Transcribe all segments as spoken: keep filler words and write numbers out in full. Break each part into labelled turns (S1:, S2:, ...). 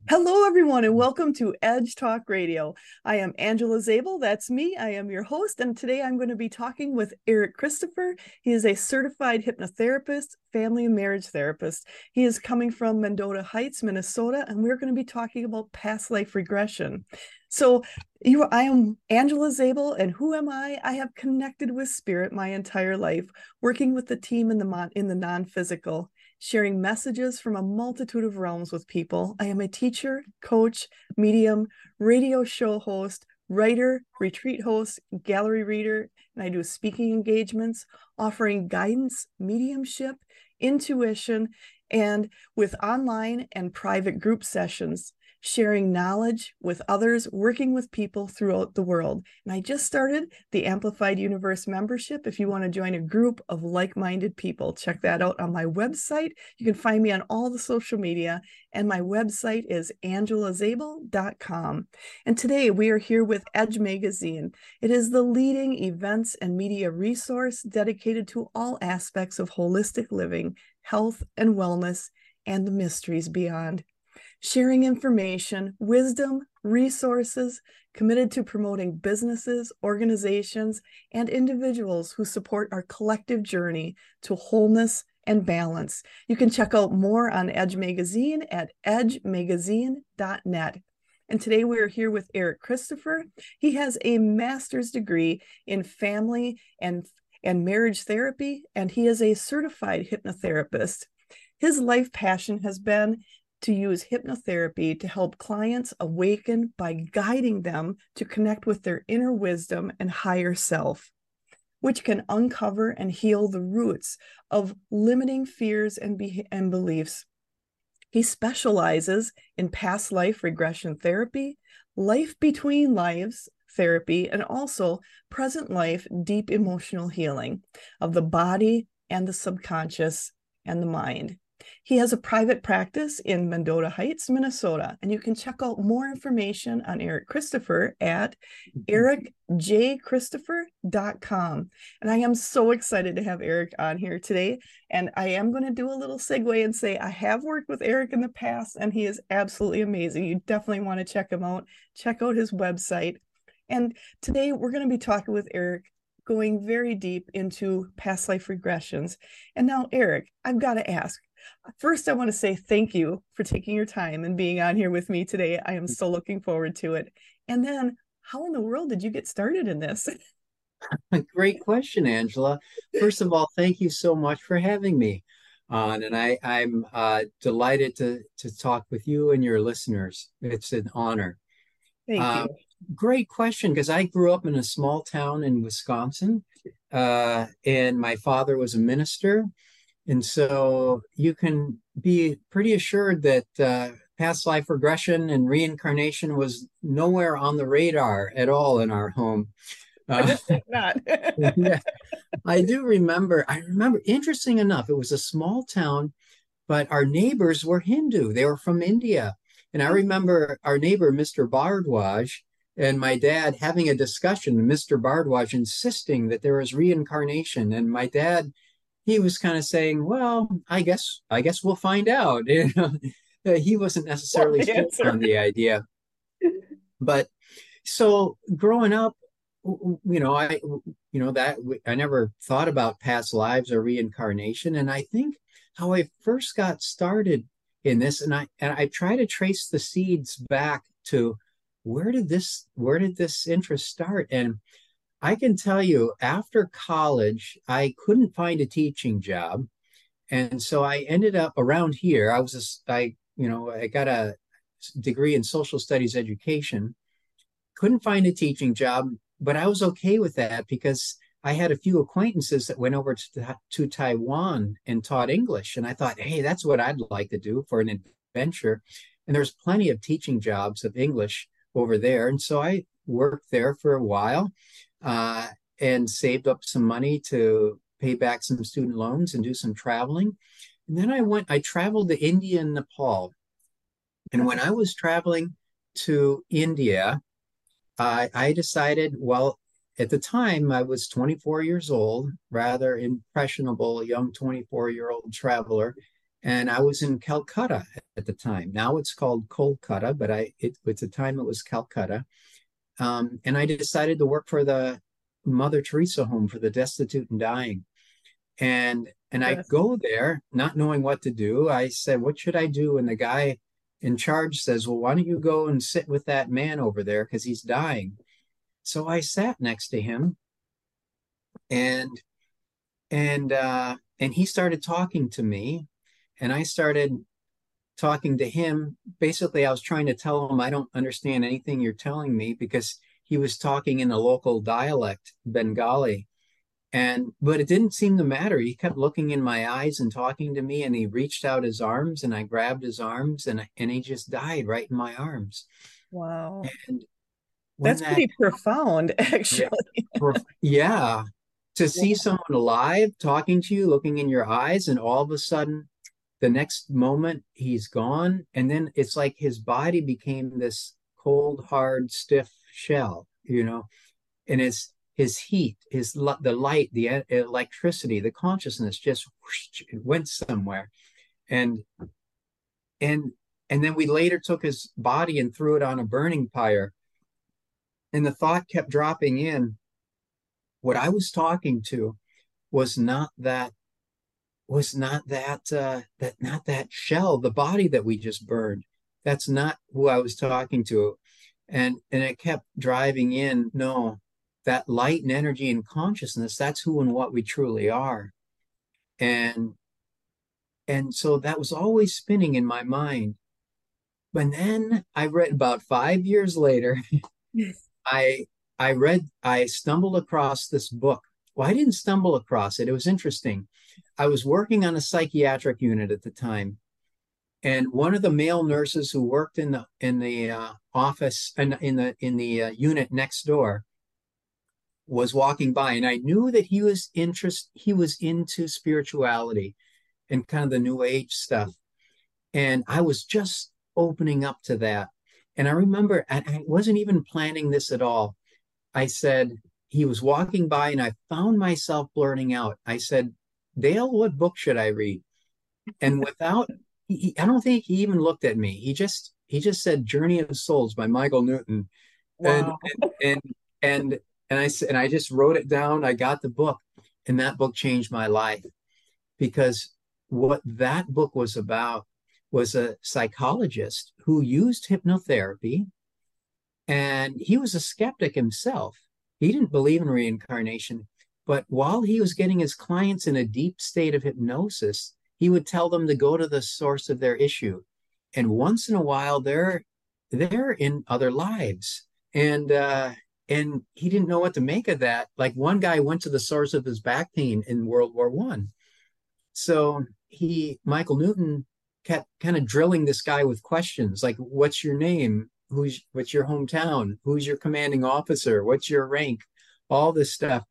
S1: Hello, everyone, and welcome to Edge Talk Radio. I am Angela Zabel. That's me. I am your host, and today I'm going to be talking with Eric Christopher. He is a certified hypnotherapist, family and marriage therapist. He is coming from Mendota Heights, Minnesota, and we're going to be talking about past life regression. So, you, I am Angela Zabel, and who am I? I have connected with spirit my entire life, working with the team in the in the non-physical, sharing messages from a multitude of realms with people. I am a teacher, coach, medium, radio show host, writer, retreat host, gallery reader, and I do speaking engagements, offering guidance, mediumship, intuition, and with online and private group sessions, sharing knowledge with others, working with people throughout the world. And I just started the Amplified Universe membership. If you want to join a group of like-minded people, check that out on my website. You can find me on all the social media, and my website is angela zabel dot com. And today we are here with Edge Magazine. It is the leading events and media resource dedicated to all aspects of holistic living, health and wellness, and the mysteries beyond. Sharing information, wisdom, resources, committed to promoting businesses, organizations, and individuals who support our collective journey to wholeness and balance. You can check out more on Edge Magazine at edge magazine dot net. And today we are here with Eric Christopher. He has a master's degree in family and, and marriage therapy, and he is a certified hypnotherapist. His life passion has been to use hypnotherapy to help clients awaken by guiding them to connect with their inner wisdom and higher self, which can uncover and heal the roots of limiting fears and, be- and beliefs. He specializes in past life regression therapy, life between lives therapy, and also present life deep emotional healing of the body and the subconscious and the mind. He has a private practice in Mendota Heights, Minnesota, and you can check out more information on Eric Christopher at eric j christopher dot com. And I am so excited to have Eric on here today. And I am going to do a little segue and say I have worked with Eric in the past, and he is absolutely amazing. You definitely want to check him out. Check out his website. And today we're going to be talking with Eric, going very deep into past life regressions. And now, Eric, I've got to ask, first, I want to say thank you for taking your time and being on here with me today. I am so looking forward to it. And then, how in the world did you get started in this?
S2: Great question, Angela. First of all, thank you so much for having me on, and I, I'm uh, delighted to to talk with you and your listeners. It's an honor.
S1: Thank
S2: Um,
S1: you.
S2: Great question, because I grew up in a small town in Wisconsin, uh, and my father was a minister, and so you can be pretty assured that uh, past life regression and reincarnation was nowhere on the radar at all in our home.
S1: I
S2: Uh,
S1: would think not.
S2: yeah, I do remember. I remember, interesting enough, it was a small town, but our neighbors were Hindu. They were from India. And I remember our neighbor, mister Bardwaj, and my dad having a discussion, mister Bardwaj insisting that there was reincarnation. And my dad, he was kind of saying, well, I guess, I guess we'll find out. You know, he wasn't
S1: Love
S2: necessarily
S1: the
S2: sold
S1: answer.
S2: on the idea. But so growing up, you know, I, you know, that I never thought about past lives or reincarnation. And I think how I first got started in this, and I, and I try to trace the seeds back to where did this, where did this interest start? And I can tell you after college, I couldn't find a teaching job. And so I ended up around here. I was, a, I, you know, I got a degree in social studies education, couldn't find a teaching job, but I was okay with that because I had a few acquaintances that went over to, to Taiwan and taught English. And I thought, hey, that's what I'd like to do for an adventure. And there's plenty of teaching jobs of English over there. And so I worked there for a while uh, and saved up some money to pay back some student loans and do some traveling. And then I went, I traveled to India and Nepal. And when I was traveling to India, I, I decided, well, at the time I was twenty-four years old, rather impressionable young twenty-four year old traveler. And I was in Calcutta at the time. Now it's called Kolkata, but I it, at the time it was Calcutta. Um, and I decided to work for the Mother Teresa Home for the Destitute and Dying. And and I
S1: Yes.
S2: go there not knowing what to do. I said, "What should I do?" And the guy in charge says, "Well, why don't you go and sit with that man over there because he's dying?" So I sat next to him, and and uh, and he started talking to me, and I started talking to him. Basically, I was trying to tell him I don't understand anything you're telling me because he was talking in a local dialect, Bengali. And but it didn't seem to matter. He kept looking in my eyes and talking to me, and he reached out his arms, and I grabbed his arms, and and he just died right in my arms.
S1: Wow.
S2: And when
S1: That's
S2: that,
S1: pretty profound,
S2: yeah,
S1: actually.
S2: yeah, to see
S1: Wow.
S2: someone alive talking to you, looking in your eyes, and all of a sudden, the next moment he's gone, and then it's like his body became this cold, hard, stiff shell, you know, and it's his heat, his the light, the e- electricity, the consciousness just whoosh, it went somewhere, and and and then we later took his body and threw it on a burning pyre, and the thought kept dropping in. What I was talking to was not that was not that uh, that not that shell, the body that we just burned. That's not who I was talking to, and and it kept driving in. No, that light and energy and consciousness. That's who and what we truly are. And and so that was always spinning in my mind. But then I read about five years later, I I read I stumbled across this book. Well, I didn't stumble across it. It was interesting. I was working on a psychiatric unit at the time, and one of the male nurses who worked in the in the uh, office and in, in the in the uh, unit next door was walking by, and I knew that he was interest he was into spirituality and kind of the new age stuff. And I was just opening up to that. And I remember, and I wasn't even planning this at all. I said, he was walking by, and I found myself blurting out. I said, "Dale, what book should I read?" And without, he, I don't think he even looked at me. He just, he just said, "Journey of Souls" by Michael Newton. And,
S1: Wow.
S2: and, and, and I said, and I just wrote it down. I got the book, and that book changed my life because what that book was about was a psychologist who used hypnotherapy, and he was a skeptic himself. He didn't believe in reincarnation, but while he was getting his clients in a deep state of hypnosis, he would tell them to go to the source of their issue. And once in a while, they're they're in other lives, and uh, and he didn't know what to make of that. Like one guy went to the source of his back pain in World War One, so he, Michael Newton, kept kind of drilling this guy with questions like, "What's your name? Who's what's your hometown? Who's your commanding officer? What's your rank?" All this stuff.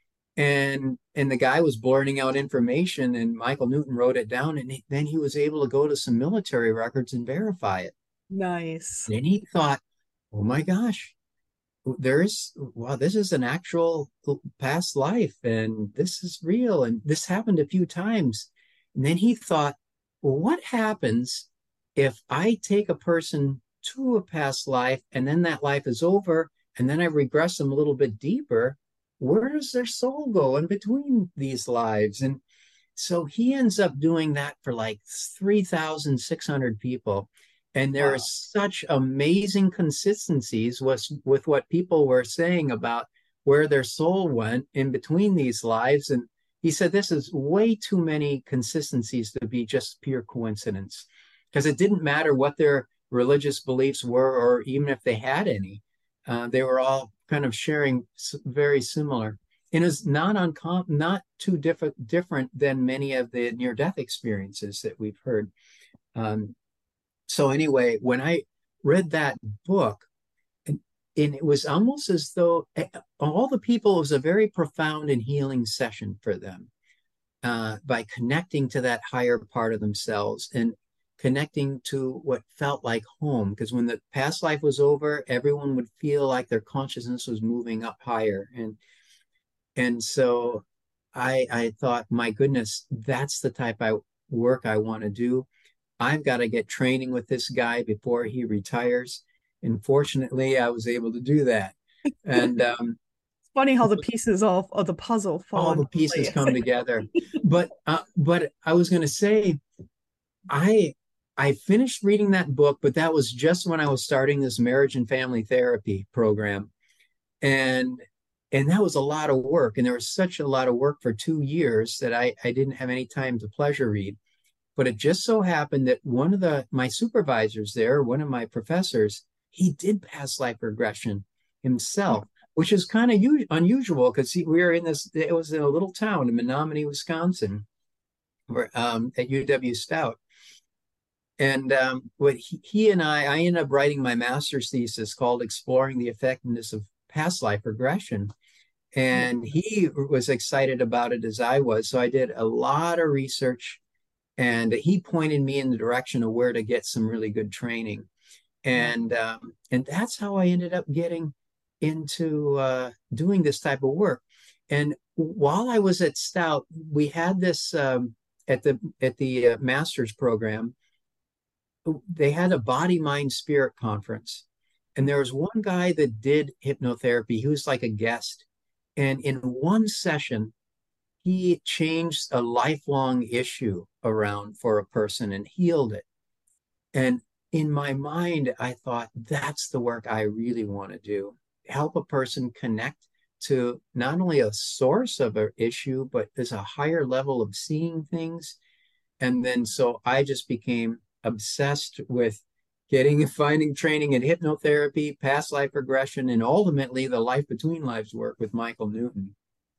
S2: And and the guy was blurting out information, and Michael Newton wrote it down, and he, then he was able to go to some military records and verify it.
S1: Nice.
S2: And he thought, "Oh my gosh, there's wow, this is an actual past life, and this is real, and this happened a few times." And then he thought, "Well, what happens if I take a person to a past life, and then that life is over, and then I regress them a little bit deeper? Where does their soul go in between these lives?" And so he ends up doing that for like three thousand six hundred people. And there are
S1: Wow.
S2: such amazing consistencies with, with what people were saying about where their soul went in between these lives. And he said this is way too many consistencies to be just pure coincidence, because it didn't matter what their religious beliefs were or even if they had any. Uh, they were all kind of sharing very similar, and is not uncom- not too diff- different than many of the near death experiences that we've heard. Um, so anyway, when I read that book, and, and it was almost as though eh, all the people, it was a very profound and healing session for them, uh, by connecting to that higher part of themselves and connecting to what felt like home. Because when the past life was over, everyone would feel like their consciousness was moving up higher, and and so I I thought, my goodness, that's the type I work I want to do. I've got to get training with this guy before he retires. And fortunately, I was able to do that. And um,
S1: It's funny how the pieces all of the puzzle fall
S2: all
S1: into
S2: the pieces
S1: place.
S2: come together. But uh, but I was going to say, I I finished reading that book, but that was just when I was starting this marriage and family therapy program. And and that was a lot of work. And there was such a lot of work for two years that I, I didn't have any time to pleasure read. But it just so happened that one of the my supervisors there, one of my professors, he did past life regression himself, which is kind of u- unusual because we were in this. It was in a little town in Menominee, Wisconsin, where um, at U W Stout, and um, what he, he and I, I ended up writing my master's thesis called "Exploring the Effectiveness of Past Life Regression." And he was excited about it as I was. So I did a lot of research and he pointed me in the direction of where to get some really good training, and um, and that's how I ended up getting into uh, doing this type of work. And while I was at Stout, we had this um, at the at the uh, master's program. They had a body mind spirit conference, and there was one guy that did hypnotherapy. He was like a guest, and in one session he changed a lifelong issue around for a person and healed it. And in my mind, I thought, that's the work I really want to do. Help a person connect to not only a source of an issue, but there's a higher level of seeing things. And then so I just became obsessed with getting finding training in hypnotherapy, past life regression, and ultimately the life between lives work with Michael Newton.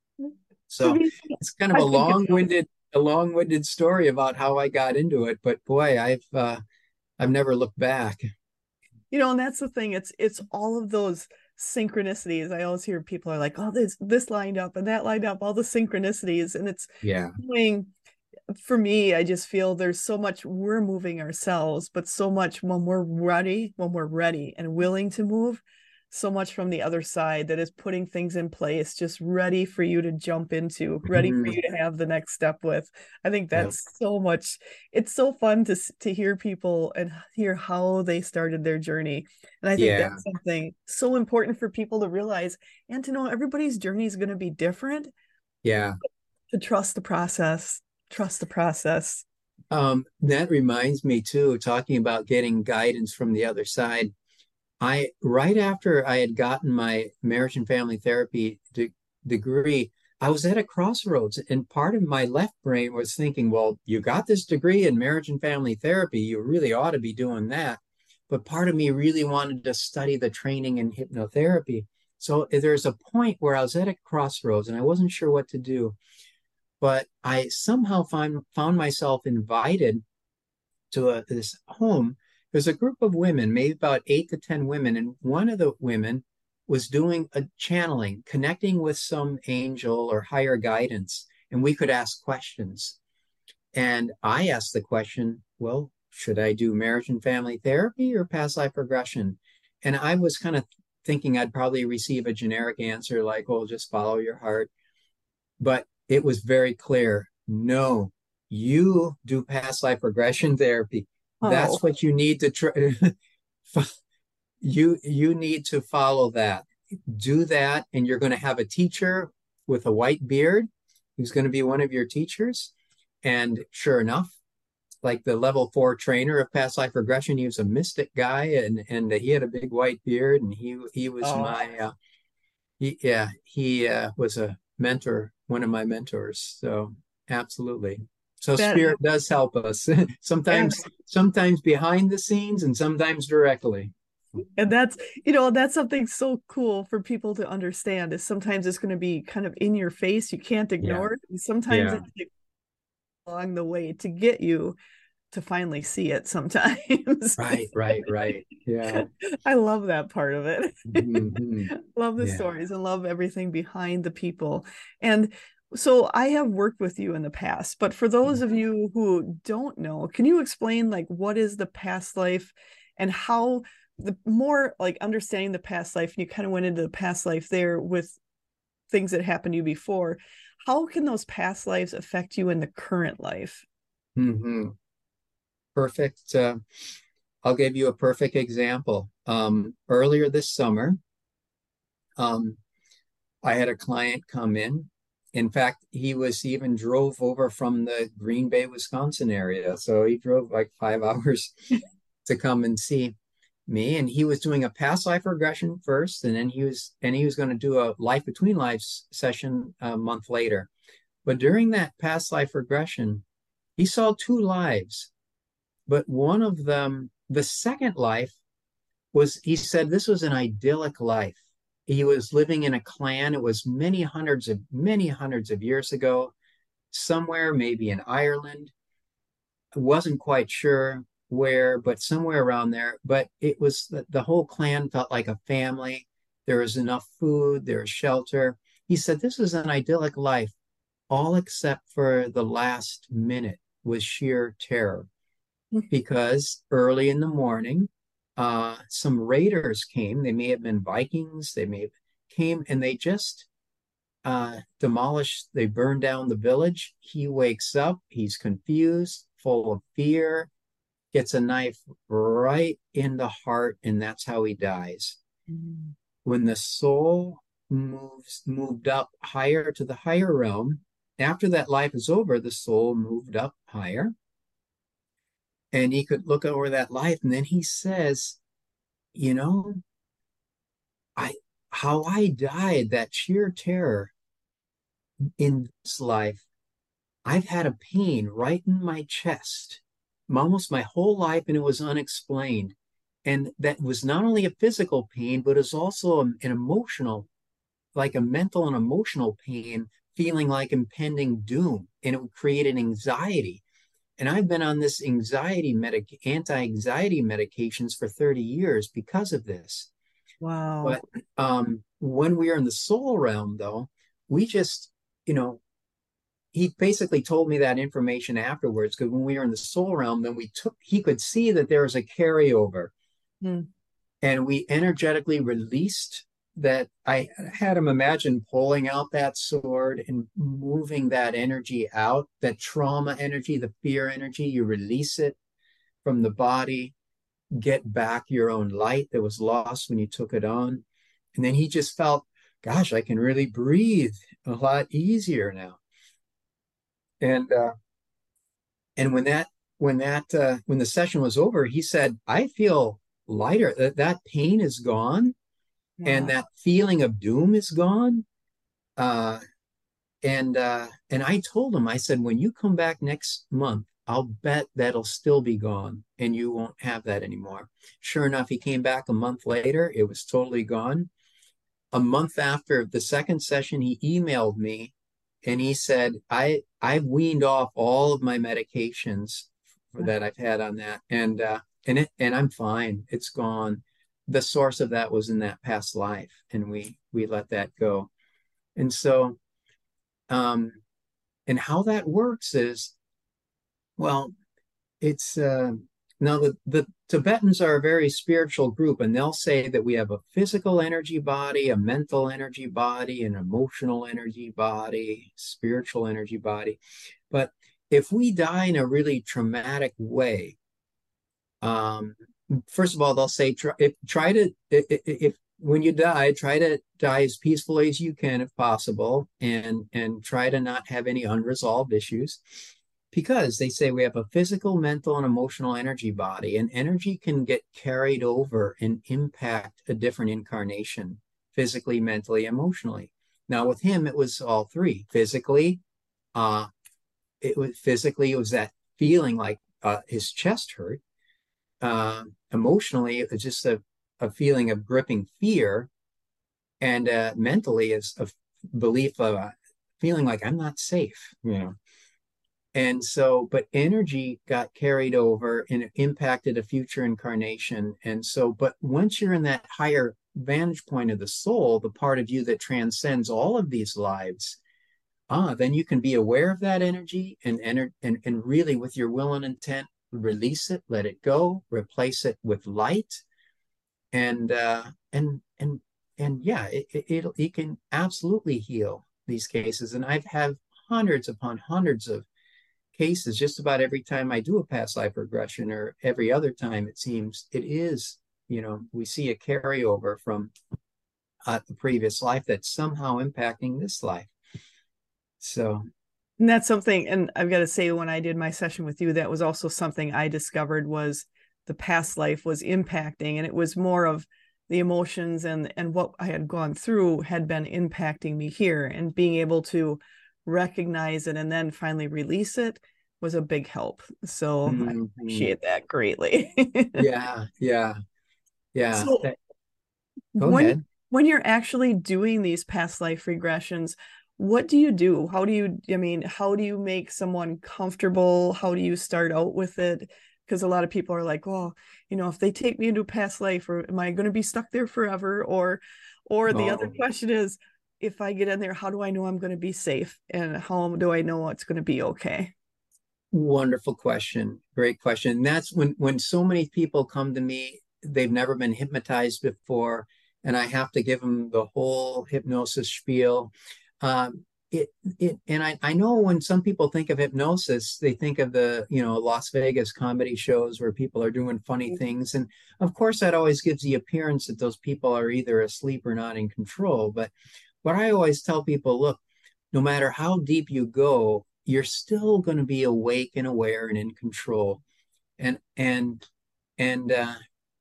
S1: I
S2: So
S1: mean,
S2: it's kind of
S1: I
S2: a
S1: think it's
S2: long-winded, a long-winded story about how I got into it. But boy, I've uh, I've never looked back.
S1: you know, and that's the thing. It's it's all of those synchronicities. I always hear people are like, "Oh, this this lined up and that lined up, all the synchronicities," and it's
S2: Yeah,
S1: doing. For me, I just feel there's so much we're moving ourselves, but so much when we're ready, when we're ready and willing to move, so much from the other side that is putting things in place, just ready for you to jump into, ready for
S2: mm,
S1: you to have the next step with. I think
S2: yeah,
S1: that's so much. It's so fun to to hear people and hear how they started their journey. And I think
S2: yeah,
S1: that's something so important for people to realize and to know everybody's journey is going to be different,
S2: yeah.
S1: to trust the process, trust the process.
S2: Um, that reminds me too, talking about getting guidance from the other side. I right after I had gotten my marriage and family therapy de degree, I was at a crossroads, and part of my left brain was thinking, "Well, you got this degree in marriage and family therapy, you really ought to be doing that." But part of me really wanted to study the training in hypnotherapy. So there's a point where I was at a crossroads, and I wasn't sure what to do. But I somehow find, found myself invited to a, this home. There's a group of women, maybe about eight to ten women, and one of the women was doing a channeling, connecting with some angel or higher guidance, and we could ask questions. And I asked the question, well, should I do marriage and family therapy or past life regression? And I was kind of thinking I'd probably receive a generic answer like, oh, just follow your heart. But it was very clear, no, you do past life regression therapy.
S1: Oh,
S2: That's what you need to try. you you need to follow that. Do that, and you're going to have a teacher with a white beard who's going to be one of your teachers. And sure enough, like the level four trainer of past life regression, he was a mystic guy, and and he had a big white beard, and he he was
S1: oh,
S2: my uh, he, yeah, he uh, was a mentor, one of my mentors. So absolutely. So
S1: that
S2: spirit does help us
S1: and
S2: sometimes, sometimes behind the scenes and sometimes directly.
S1: and that's you know that's something so cool for people to understand is sometimes it's going to be kind of in your face. You can't
S2: Yeah.
S1: ignore it. And sometimes
S2: Yeah.
S1: it's along the way to get you to finally see it sometimes.
S2: Right. Right. Right. Yeah.
S1: I love that part of it.
S2: Hmm.
S1: Love the
S2: Yeah.
S1: stories and love everything behind the people. And so I have worked with you in the past, but for those of you who don't know, can you explain like what is the past life and how the more like understanding the past life, and you kind of went into the past life there with things that happened to you before. How can those past lives affect you in the current life?
S2: hmm Perfect. Uh, I'll give you a perfect example. Um, earlier this summer, um, I had a client come in. In fact, he was even drove over from the Green Bay, Wisconsin area. So he drove like five hours to come and see me. And he was doing a past life regression first, and then he was and he was going to do a life between lives session a month later. But during that past life regression, he saw two lives, but one of them, the second life, was he said this was an idyllic life. He was living in a clan. It was many hundreds of many hundreds of years ago, somewhere maybe in Ireland. I wasn't quite sure where, but somewhere around there. But it was the, the whole clan felt like a family. There was enough food, there was shelter. He said this was an idyllic life, all except for the last minute was sheer terror because early in the morning, uh, some raiders came. They may have been Vikings. They may have came and they just uh, demolished. They burned down the village. He wakes up. He's confused, full of fear. Gets a knife right in the heart, and that's how he dies.
S1: Mm.
S2: When the soul moves moved up higher to the higher realm, after that life is over, the soul moved up higher and he could look over that life. And then he says, you know, I how I died, that sheer terror in this life, I've had a pain right in my chest almost my whole life, and it was unexplained. And that was not only a physical pain, but it's also an emotional, like a mental and emotional pain, feeling like impending doom. And it would create an anxiety. And I've been on this anxiety medic anti-anxiety medications for thirty years because of this.
S1: Wow.
S2: But um, when we are in the soul realm, though, we just, you know, he basically told me that information afterwards because when we were in the soul realm, then we took, he could see that there was a carryover
S1: Mm.
S2: and we energetically released that. I had him imagine pulling out that sword and moving that energy out, that trauma energy, the fear energy. You release it from the body, get back your own light that was lost when you took it on. And then he just felt, gosh, I can really breathe a lot easier now. And uh, and when that when that uh, when the session was over, he said, I feel lighter. That that pain is gone, and
S1: Wow.
S2: that feeling of doom is gone. Uh, and uh, and I told him, I said, when you come back next month, I'll bet that'll still be gone, and you won't have that anymore. Sure enough, he came back a month later. It was totally gone. A month after the second session, he emailed me and he said, I I've weaned off all of my medications that I've had on that, and uh, and it and I'm fine. It's gone. The source of that was in that past life, and we we let that go. And so, um, and how that works is, well, it's uh, now the, the Tibetans are a very spiritual group, and they'll say that we have a physical energy body, a mental energy body, an emotional energy body, spiritual energy body. But if we die in a really traumatic way, um, first of all, they'll say try, if, try to if, if when you die, try to die as peacefully as you can if possible, and and try to not have any unresolved issues because they say we have a physical, mental, and emotional energy body, and energy can get carried over and impact a different incarnation physically, mentally, emotionally. Now, with him, it was all three. Physically, uh, it was physically, it was that feeling like uh, his chest hurt. Uh, emotionally, it was just a, a feeling of gripping fear, and uh, mentally, it's a belief of uh, feeling like I'm not safe, you know. And so, but energy got carried over and it impacted a future incarnation. And so, but once you're in that higher vantage point of the soul, the part of you that transcends all of these lives, ah, then you can be aware of that energy and enter and, and really with your will and intent, release it, let it go, replace it with light. And uh and and and yeah, it, it, it, it can absolutely heal these cases. And I've had hundreds upon hundreds of cases, just about every time I do a past life regression, or every other time, it seems it is, you know, we see a carryover from uh, the previous life that's somehow impacting this life. So,
S1: And that's something, and I've got to say, when I did my session with you, that was also something I discovered was the past life was impacting, and it was more of the emotions and and what I had gone through had been impacting me here, and being able to recognize it and then finally release it was a big help. So I
S2: mm-hmm.
S1: appreciate that greatly.
S2: Yeah, yeah, yeah.
S1: So
S2: That, go
S1: when
S2: ahead.
S1: when you're actually doing these past life regressions, what do you do? How do you, I mean, how do you make someone comfortable? How do you start out with it? Because a lot of people are like, well, you know, if they take me into a past life, or am I going to be stuck there forever? Or, or the other
S2: Oh,
S1: question is, if I get in there, how do I know I'm going to be safe? And how do I know it's going to be okay?
S2: wonderful question. Great question. And that's when when so many people come to me, they've never been hypnotized before, and I have to give them the whole hypnosis spiel. Um, it it and I, I know when some people think of hypnosis, they think of the, you know, Las Vegas comedy shows where people are doing funny things. And of course that always gives the appearance that those people are either asleep or not in control. But what I always tell people, look, no matter how deep you go, you're still going to be awake and aware and in control. And and and uh,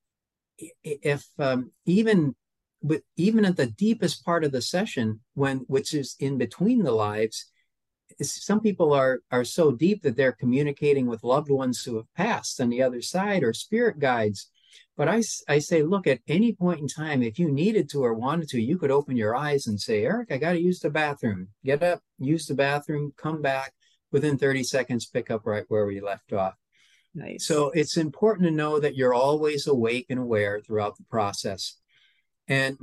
S2: if um, even but even at the deepest part of the session, when which is in between the lives, some people are are so deep that they're communicating with loved ones who have passed on the other side, or spirit guides. But I, I say, look, at any point in time, if you needed to or wanted to, you could open your eyes and say, Eric, I got to use the bathroom. Get up, use the bathroom, come back. Within thirty seconds, pick up right where we left off.
S1: Nice.
S2: So it's important to know that you're always awake and aware throughout the process. And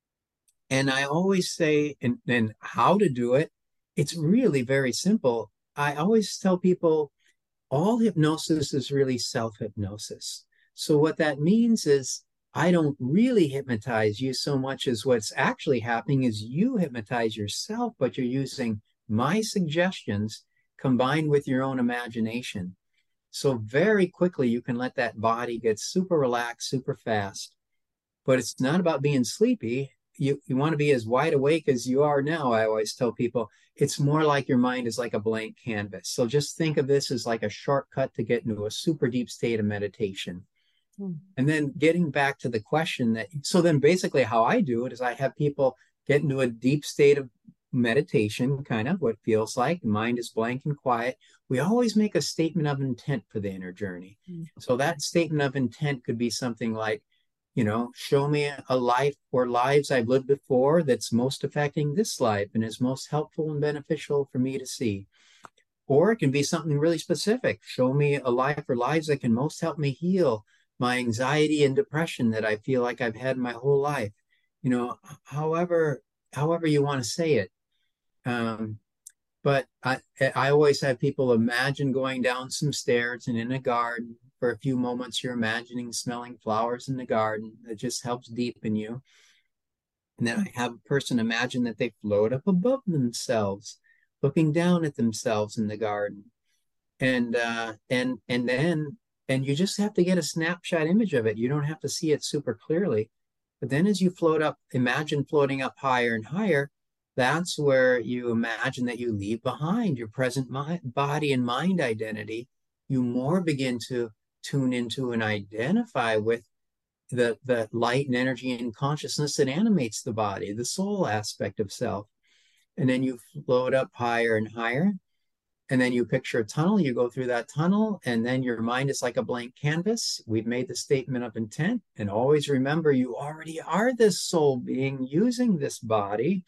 S2: and I always say, and, and how to do it, it's really very simple. I always tell people all hypnosis is really self hypnosis. So, what that means is, I don't really hypnotize you so much as what's actually happening is you hypnotize yourself, but you're using my suggestions combined with your own imagination. So, very quickly, you can let that body get super relaxed, super fast. But it's not about being sleepy. You, you want to be as wide awake as you are now. I always tell people it's more like your mind is like a blank canvas. So just think of this as like a shortcut to get into a super deep state of meditation.
S1: Hmm.
S2: And then getting back to the question that, so then basically how I do it is I have people get into a deep state of meditation, kind of what feels like the mind is blank and quiet. We always make a statement of intent for the inner journey. So that statement of intent could be something like, you know, show me a life or lives I've lived before that's most affecting this life and is most helpful and beneficial for me to see. Or it can be something really specific. Show me a life or lives that can most help me heal my anxiety and depression that I feel like I've had my whole life. You know, however, however you want to say it. Um, but I, I always have people imagine going down some stairs and in a garden. For a few moments, you're imagining smelling flowers in the garden. That just helps deepen you. And then I have a person imagine that they float up above themselves, looking down at themselves in the garden. And uh, and and then and you just have to get a snapshot image of it. You don't have to see it super clearly. But then as you float up, imagine floating up higher and higher. That's where you imagine that you leave behind your present mind, body and mind identity. You more begin to tune into and identify with the, the light and energy and consciousness that animates the body, the soul aspect of self. And then you float up higher and higher. And then you picture a tunnel, you go through that tunnel, and then your mind is like a blank canvas. We've made the statement of intent. And always remember, you already are this soul being using this body.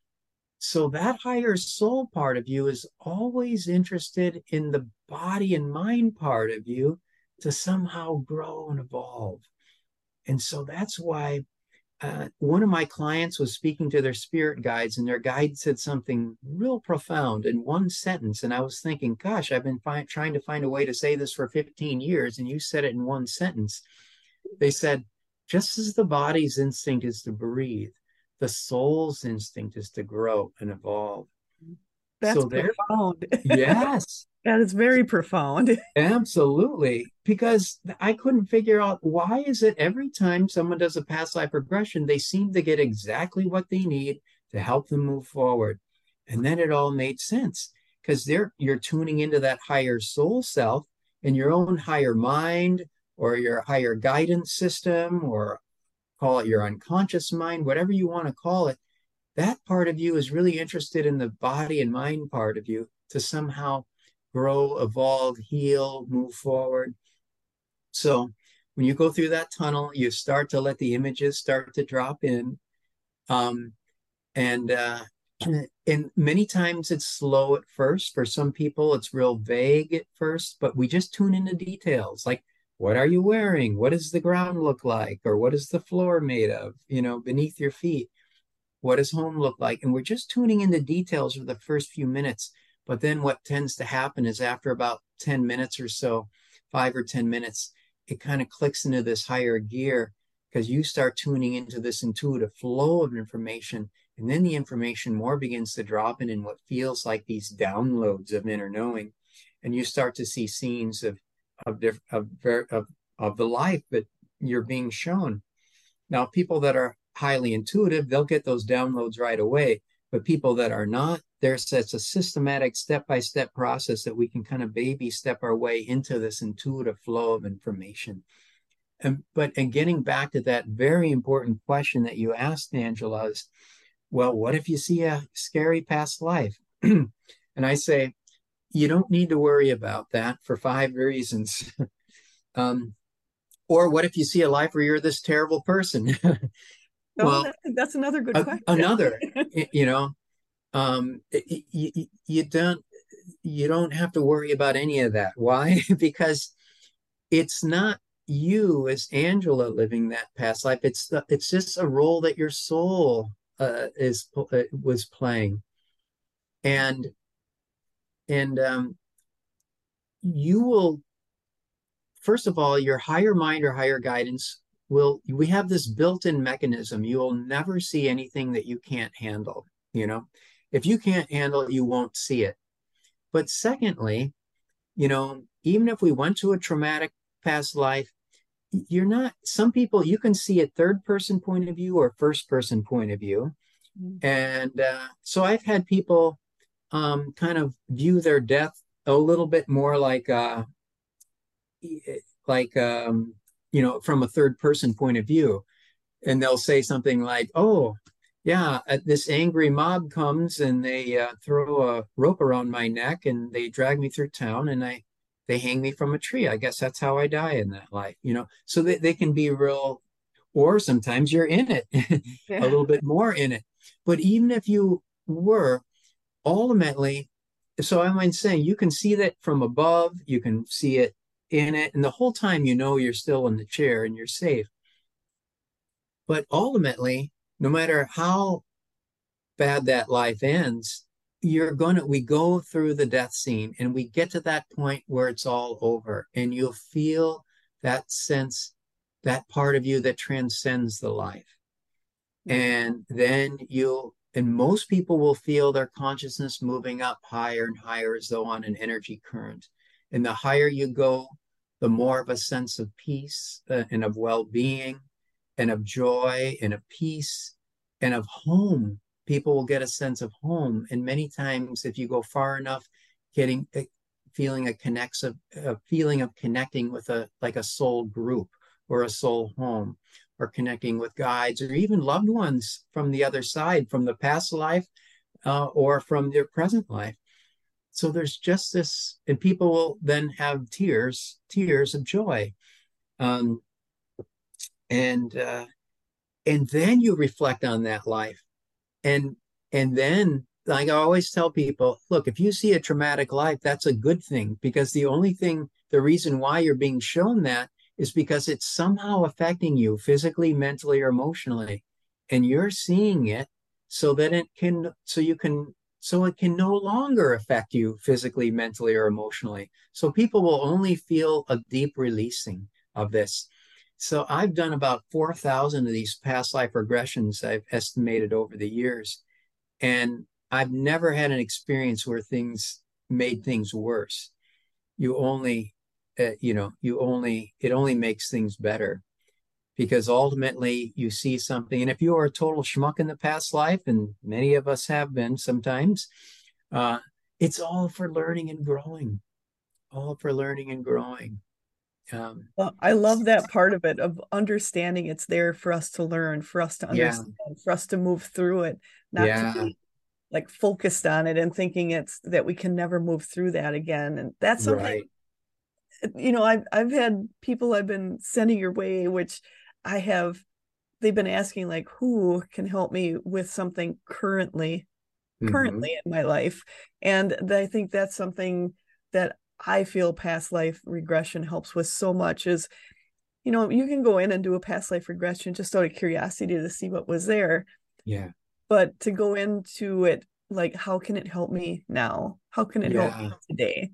S2: So that higher soul part of you is always interested in the body and mind part of you to somehow grow and evolve. And so that's why uh, one of my clients was speaking to their spirit guides, and their guide said something real profound in one sentence. And I was thinking, gosh, I've been fi- trying to find a way to say this for fifteen years, and you said it in one sentence. They said, just as the body's instinct is to breathe, the soul's instinct is to grow and evolve.
S1: That's
S2: So there,
S1: profound.
S2: yes.
S1: That is very profound.
S2: Absolutely, because I couldn't figure out why is it every time someone does a past life regression, they seem to get exactly what they need to help them move forward. And then it all made sense because they're you're tuning into that higher soul self and your own higher mind or your higher guidance system, or call it your unconscious mind, whatever you want to call it. That part of you is really interested in the body and mind part of you to somehow grow, evolve, heal, move forward. So when you go through that tunnel, you start to let the images start to drop in. Um, and uh, and many times it's slow at first. For some people, it's real vague at first, but we just tune into details like what are you wearing? What does the ground look like? Or what is the floor made of, you know, beneath your feet? What does home look like? And we're just tuning into details for the first few minutes. But then what tends to happen is after about ten minutes or so, five or ten minutes, it kind of clicks into this higher gear because you start tuning into this intuitive flow of information. And then the information more begins to drop in in what feels like these downloads of inner knowing. And you start to see scenes of of of, of, of the life that you're being shown. Now, people that are highly intuitive, they'll get those downloads right away. But people that are not, there's it's a systematic step-by-step process that we can kind of baby step our way into this intuitive flow of information. And but and getting back to that very important question that you asked, Angela, is, well, what if you see a scary past life? And I say, you don't need to worry about that for five reasons. um, or what if you see a life where you're this terrible person?
S1: Oh,
S2: Well,
S1: that, that's another good
S2: a,
S1: question.
S2: another, you know, um, you, you don't you don't have to worry about any of that. Why? Because it's not you as Angela living that past life. It's the, it's just a role that your soul uh, is uh, was playing, and and um, you will, first of all, your higher mind or higher guidance will, we have this built-in mechanism. You will never see anything that you can't handle. You know, if you can't handle it, you won't see it. But secondly, you know, even if we went to a traumatic past life, you're not, some people, you can see a third person point of view or first person point of view. And uh, so I've had people um, kind of view their death a little bit more like, uh, like, um, you know, from a third person point of view. And they'll say something like, oh, yeah, uh, this angry mob comes and they uh, throw a rope around my neck and they drag me through town and I they hang me from a tree. I guess that's how I die in that life, you know. So they, they can be real, or sometimes you're in it, a
S1: Yeah.
S2: little bit more in it. But even if you were, ultimately, so I'm saying you can see that from above, you can see it in it, and the whole time you know you're still in the chair and you're safe. But ultimately, no matter how bad that life ends, you're gonna we go through the death scene and we get to that point where it's all over and you'll feel that sense, that part of you that transcends the life. And then you'll and most people will feel their consciousness moving up higher and higher as though on an energy current. And the higher you go, the more of a sense of peace uh, and of well-being and of joy and of peace and of home. People will get a sense of home. And many times, if you go far enough, getting a, feeling a connects of a feeling of connecting with a like a soul group or a soul home, or connecting with guides or even loved ones from the other side, from the past life uh, or from their present life. So there's just this, and people will then have tears, tears of joy. Um, and uh, and then you reflect on that life, and and then like I always tell people, look, if you see a traumatic life, that's a good thing, because the only thing, the reason why you're being shown that is because it's somehow affecting you physically, mentally, or emotionally, and you're seeing it so that it can, so you can, so it can no longer affect you physically, mentally, or emotionally. So people will only feel a deep releasing of this. So I've done about four thousand of these past life regressions I've estimated over the years. And I've never had an experience where things made things worse. You only, uh, you know, you only, it only makes things better, because ultimately you see something. And if you are a total schmuck in the past life, and many of us have been sometimes, uh, it's all for learning and growing, all for learning and growing. Um,
S1: Well, I love that part of it, of understanding it's there for us to learn, for us to
S2: yeah,
S1: understand, for us to move through it, not to
S2: yeah,
S1: be like focused on it and thinking it's that we can never move through that again. And that's something,
S2: right.
S1: you know, I've I've had people I've been sending your way, which I have, they've been asking like who can help me with something currently,
S2: Mm-hmm.
S1: currently in my life. And I think that's something that I feel past life regression helps with so much is, you know, you can go in and do a past life regression just out of curiosity to see what was there.
S2: Yeah,
S1: But to go into it, like, how can it help me now? How can it help me
S2: yeah.
S1: today?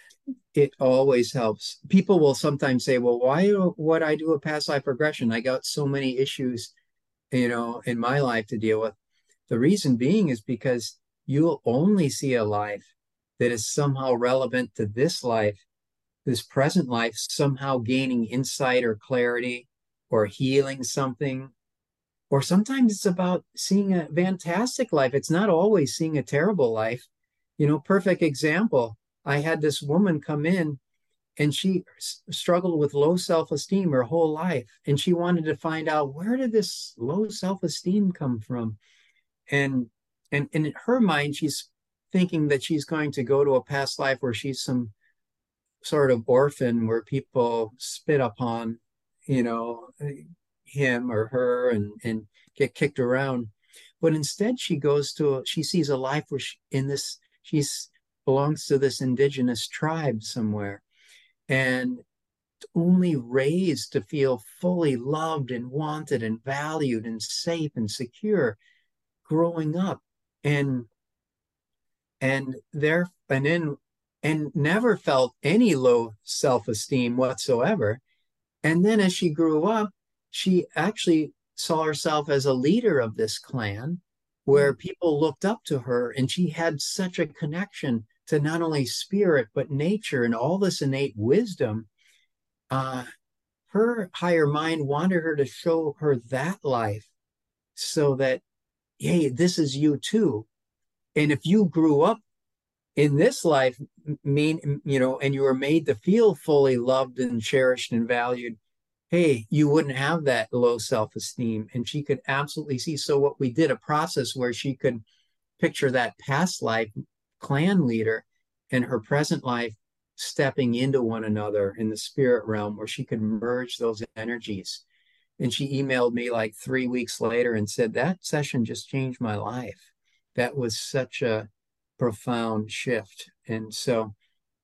S2: It always helps. People will sometimes say, well, why would I do a past life regression? I got so many issues, you know, in my life to deal with. The reason being is because you'll only see a life that is somehow relevant to this life, this present life, somehow gaining insight or clarity or healing something. Or sometimes it's about seeing a fantastic life. It's not always seeing a terrible life. You know, perfect example. I had this woman come in, and she s- struggled with low self-esteem her whole life, and she wanted to find out, where did this low self-esteem come from? And and in her mind, she's thinking that she's going to go to a past life where she's some sort of orphan, where people spit upon, you know him or her, and and get kicked around. But instead, she goes to a, she sees a life where she, in this she's belongs to this indigenous tribe somewhere, and only raised to feel fully loved and wanted and valued and safe and secure growing up. And and there and then and never felt any low self-esteem whatsoever. And then as she grew up, she actually saw herself as a leader of this clan, where people looked up to her, and she had such a connection to not only spirit but nature and all this innate wisdom. uh, Her higher mind wanted her to show her that life, so that, hey, this is you too. And if you grew up in this life, mean, you know, and you were made to feel fully loved and cherished and valued, hey, you wouldn't have that low self-esteem. And she could absolutely see. So what we did, a process where she could picture that past life clan leader and her present life stepping into one another in the spirit realm, where she could merge those energies. And she emailed me like three weeks later and said, that session just changed my life. That was such a profound shift. And so,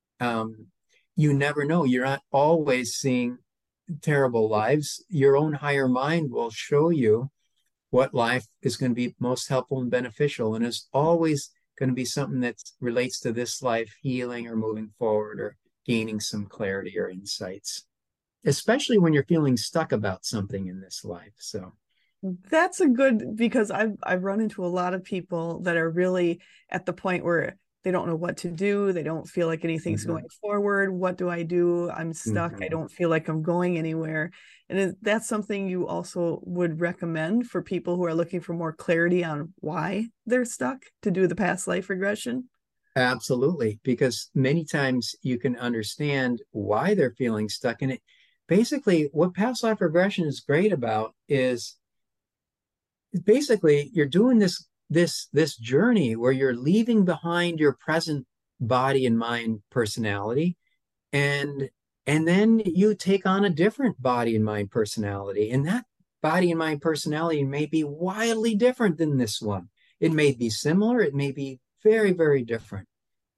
S2: um, you never know. You're not always seeing terrible lives. Your own higher mind will show you what life is going to be most helpful and beneficial. And it's always going to be something that relates to this life healing or moving forward or gaining some clarity or insights, especially when you're feeling stuck about something in this life. So,
S1: That's a good, because I've I've run into a lot of people that are really at the point where they don't know what to do. They don't feel like anything's
S2: mm-hmm,
S1: going forward. What do I do? I'm stuck. I
S2: mm-hmm.
S1: don't feel like I'm going anywhere. And is, that's something you also would recommend for people who are looking for more clarity on why they're stuck, to do the past life regression.
S2: Absolutely, because many times you can understand why they're feeling stuck in it. Basically, what past life regression is great about is, basically, you're doing this this this journey where you're leaving behind your present body and mind personality, and and then you take on a different body and mind personality, and that body and mind personality may be wildly different than this one. It may be similar, it may be very, very different.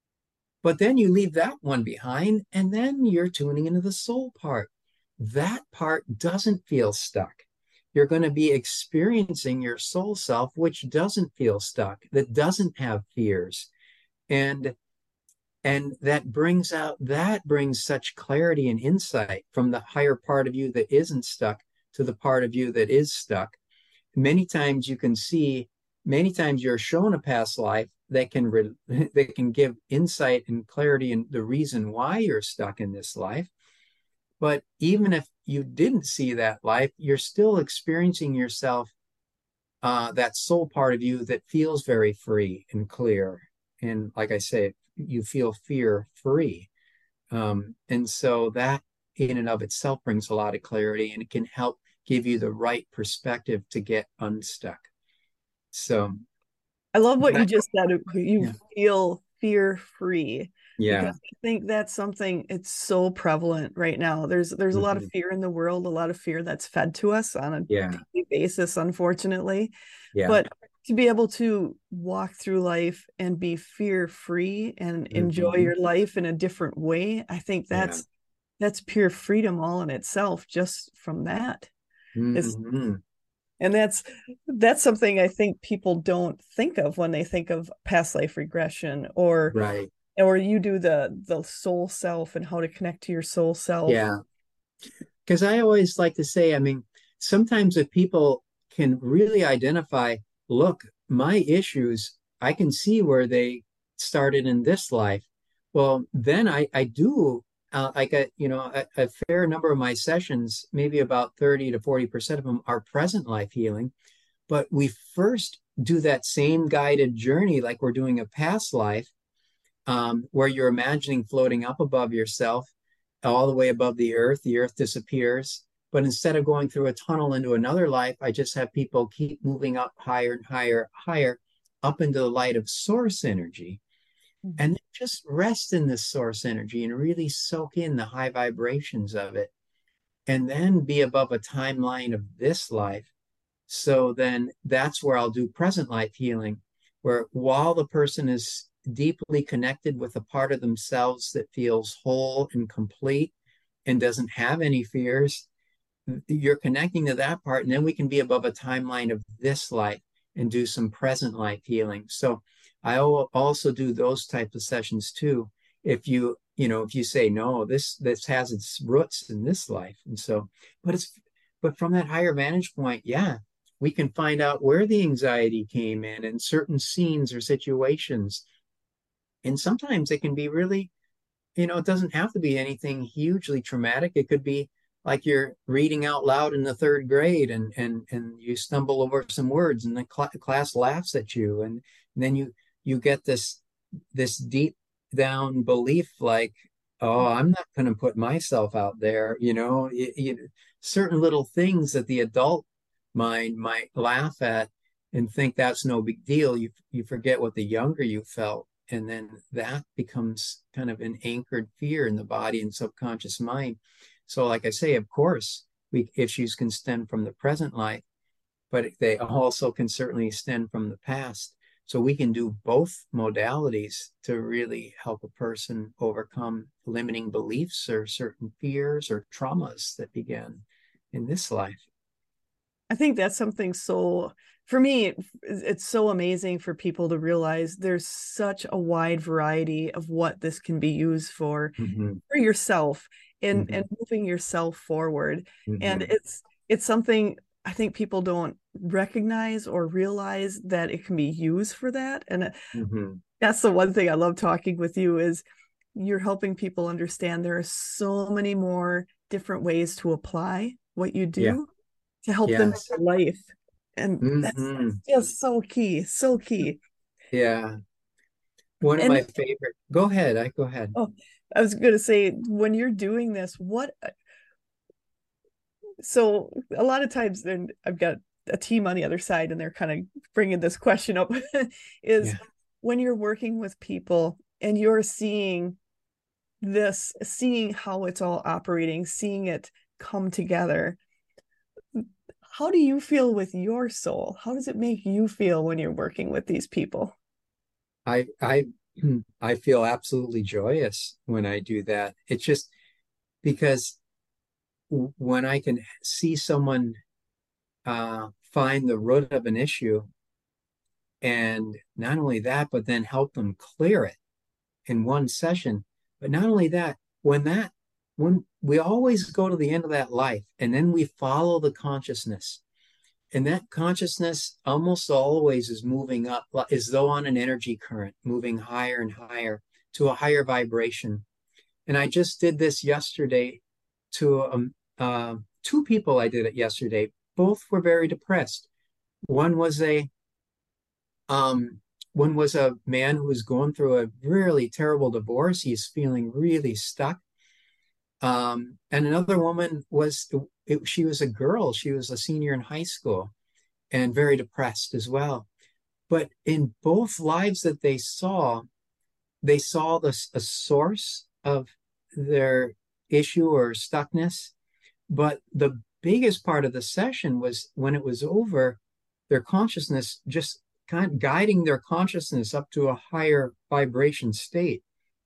S2: But then you leave that one behind, and then you're tuning into the soul part. That part doesn't feel stuck. You're going to be experiencing your soul self, which doesn't feel stuck, that doesn't have fears. And and that brings out that brings such clarity and insight from the higher part of you that isn't stuck to the part of you that is stuck. Many times you can see, many times you're shown a past life that can re- that can give insight and clarity and the reason why you're stuck in this life. But even if you didn't see that life, you're still experiencing yourself, uh, that soul part of you that feels very free and clear. And like I say, you feel fear free. Um, and so that in and of itself brings a lot of clarity, and it can help give you the right perspective to get unstuck. So
S1: I love what you
S2: that,
S1: just said. You
S2: yeah,
S1: feel fear free, because
S2: yeah,
S1: I think that's something, it's so prevalent right now. There's there's a lot of
S2: mhm,
S1: fear in the world, a lot of fear that's fed to us on a
S2: yeah,
S1: daily basis, unfortunately.
S2: yeah,
S1: But to be able to walk through life and be fear free and enjoy
S2: hmm,
S1: your life in a different way, I think
S2: yeah,
S1: that's that's pure freedom all in itself, just from that. It's
S2: hmm,
S1: and that's that's something I think people don't think of when they think of past life regression, or
S2: right,
S1: or you do the the soul self and how to connect to your soul self.
S2: yeah. Because I always like to say, I mean, sometimes if people can really identify, look, my issues, I can see where they started in this life. Well, then I, I do, uh, I get, you know, a, a fair number of my sessions, maybe about thirty to forty percent of them are present life healing. But we first do that same guided journey like we're doing a past life, um, where you're imagining floating up above yourself, all the way above the earth. The earth disappears. But instead of going through a tunnel into another life, I just have people keep moving up higher and higher, higher, up into the light of source energy. And then just rest in this source energy and really soak in the high vibrations of it. And then be above a timeline of this life. So then that's where I'll do present life healing, where while the person is deeply connected with a part of themselves that feels whole and complete and doesn't have any fears, you're connecting to that part. And then we can be above a timeline of this life and do some present life healing. So I also do those types of sessions too. If you, you know, if you say, no, this, this has its roots in this life. And so, but it's, but from that higher vantage point, yeah, we can find out where the anxiety came in in certain scenes or situations. And sometimes it can be really, you know, it doesn't have to be anything hugely traumatic. It could be like you're reading out loud in the third grade, and and and you stumble over some words and the cl- class laughs at you, and, and then you you get this this deep down belief like, oh, I'm not going to put myself out there, you know, you, you, certain little things that the adult mind might laugh at and think that's no big deal. You you forget what the younger you felt, and then that becomes kind of an anchored fear in the body and subconscious mind. So, like I say, of course, we issues can stem from the present life, but they also can certainly stem from the past. So we can do both modalities to really help a person overcome limiting beliefs or certain fears or traumas that began in this life.
S1: I think that's something so, for me, it's so amazing for people to realize there's such a wide variety of what this can be used for
S2: Mm-hmm.
S1: for yourself, and
S2: Mm-hmm.
S1: and moving yourself forward. And
S2: Mm-hmm.
S1: it's it's something I think people don't recognize or realize that it can be used for that. And uh,
S2: Mm-hmm.
S1: that's the one thing I love talking with you is you're helping people understand there are so many more different ways to apply what you
S2: Yeah.
S1: do to help them
S2: Yes.
S1: in life. And that's,
S2: Mm-hmm.
S1: that's just so key, so key.
S2: Yeah. One of
S1: And
S2: my favorite. Go ahead. I go ahead.
S1: oh, I was going to say, when you're doing this, what, so a lot of times then I've got a team on the other side and they're kind of bringing this question up is
S2: Yeah.
S1: when you're working with people and you're seeing this, seeing how it's all operating, seeing it come together, how do you feel with your soul? How does it make you feel when you're working with these people?
S2: I I I feel absolutely joyous when I do that. It's just because when I can see someone uh, find the root of an issue, and not only that, but then help them clear it in one session. But not only that, when that when we always go to the end of that life and then we follow the consciousness, and that consciousness almost always is moving up as though on an energy current, moving higher and higher to a higher vibration. And I just did this yesterday to um, uh, two people. I did it yesterday. Both were very depressed. One was a um, one was a man who was going through a really terrible divorce. He's feeling really stuck. Um, and another woman was, it, she was a girl. She was a senior in high school and very depressed as well. But in both lives that they saw, they saw this a source of their issue or stuckness. But the biggest part of the session was when it was over, their consciousness just kind of guiding their consciousness up to a higher vibration state.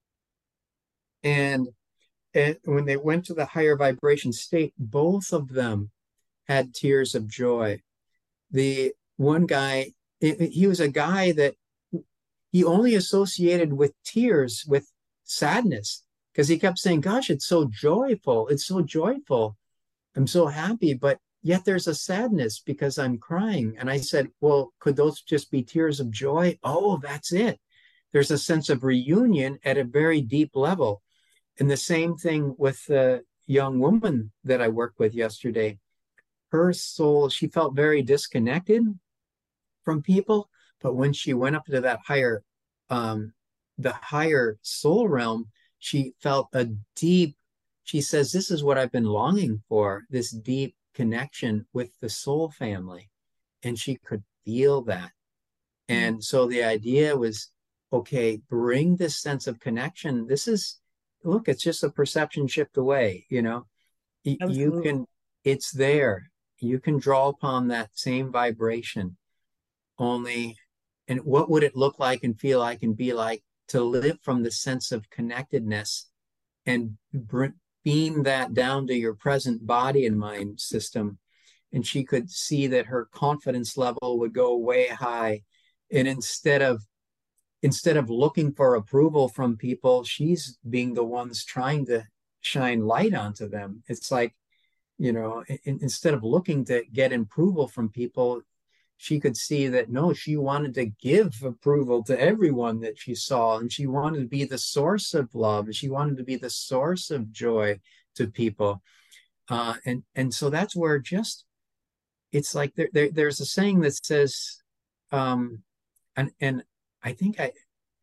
S2: And, and when they went to the higher vibration state, both of them had tears of joy. The one guy, it, he was a guy that he only associated with tears with sadness because he kept saying, gosh, it's so joyful. It's so joyful. I'm so happy, but yet there's a sadness because I'm crying. And I said, well, could those just be tears of joy? Oh, that's it. There's a sense of reunion at a very deep level. And the same thing with the young woman that I worked with yesterday. Her soul, she felt very disconnected from people, but when she went up to that higher, um, the higher soul realm, she felt a deep, she says, this is what I've been longing for, this deep connection with the soul family. And she could feel that. And mm-hmm. so the idea was, okay, bring this sense of connection. This is, look, it's just a perception shift away, you know, Absolutely. You can, it's there. You can draw upon that same vibration only. And what would it look like and feel like and be like to live from the sense of connectedness and br- beam that down to your present body and mind system? And she could see that her confidence level would go way high. And instead of instead of looking for approval from people, she's being the ones trying to shine light onto them. It's like, you know, in, instead of looking to get approval from people, she could see that no, she wanted to give approval to everyone that she saw, and she wanted to be the source of love, and she wanted to be the source of joy to people. Uh, and and so that's where just it's like there, there there's a saying that says, um, and and I think I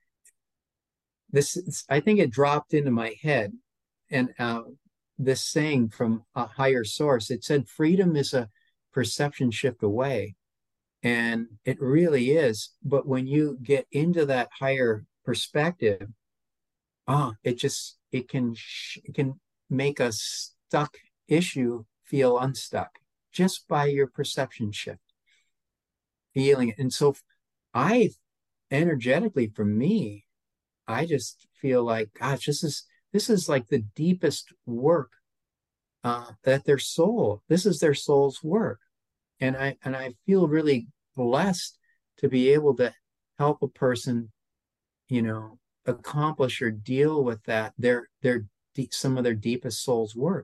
S2: this I think it dropped into my head, and uh, this saying from a higher source. It said, "Freedom is a perception shift away." And it really is. But when you get into that higher perspective, ah, it just it can it can make a stuck issue feel unstuck just by your perception shift, feeling it. And so, I energetically, for me, I just feel like, gosh, this is this is like the deepest work uh, that their soul. This is their soul's work. And I and I feel really blessed to be able to help a person, you know, accomplish or deal with that their their some of their deepest soul's work.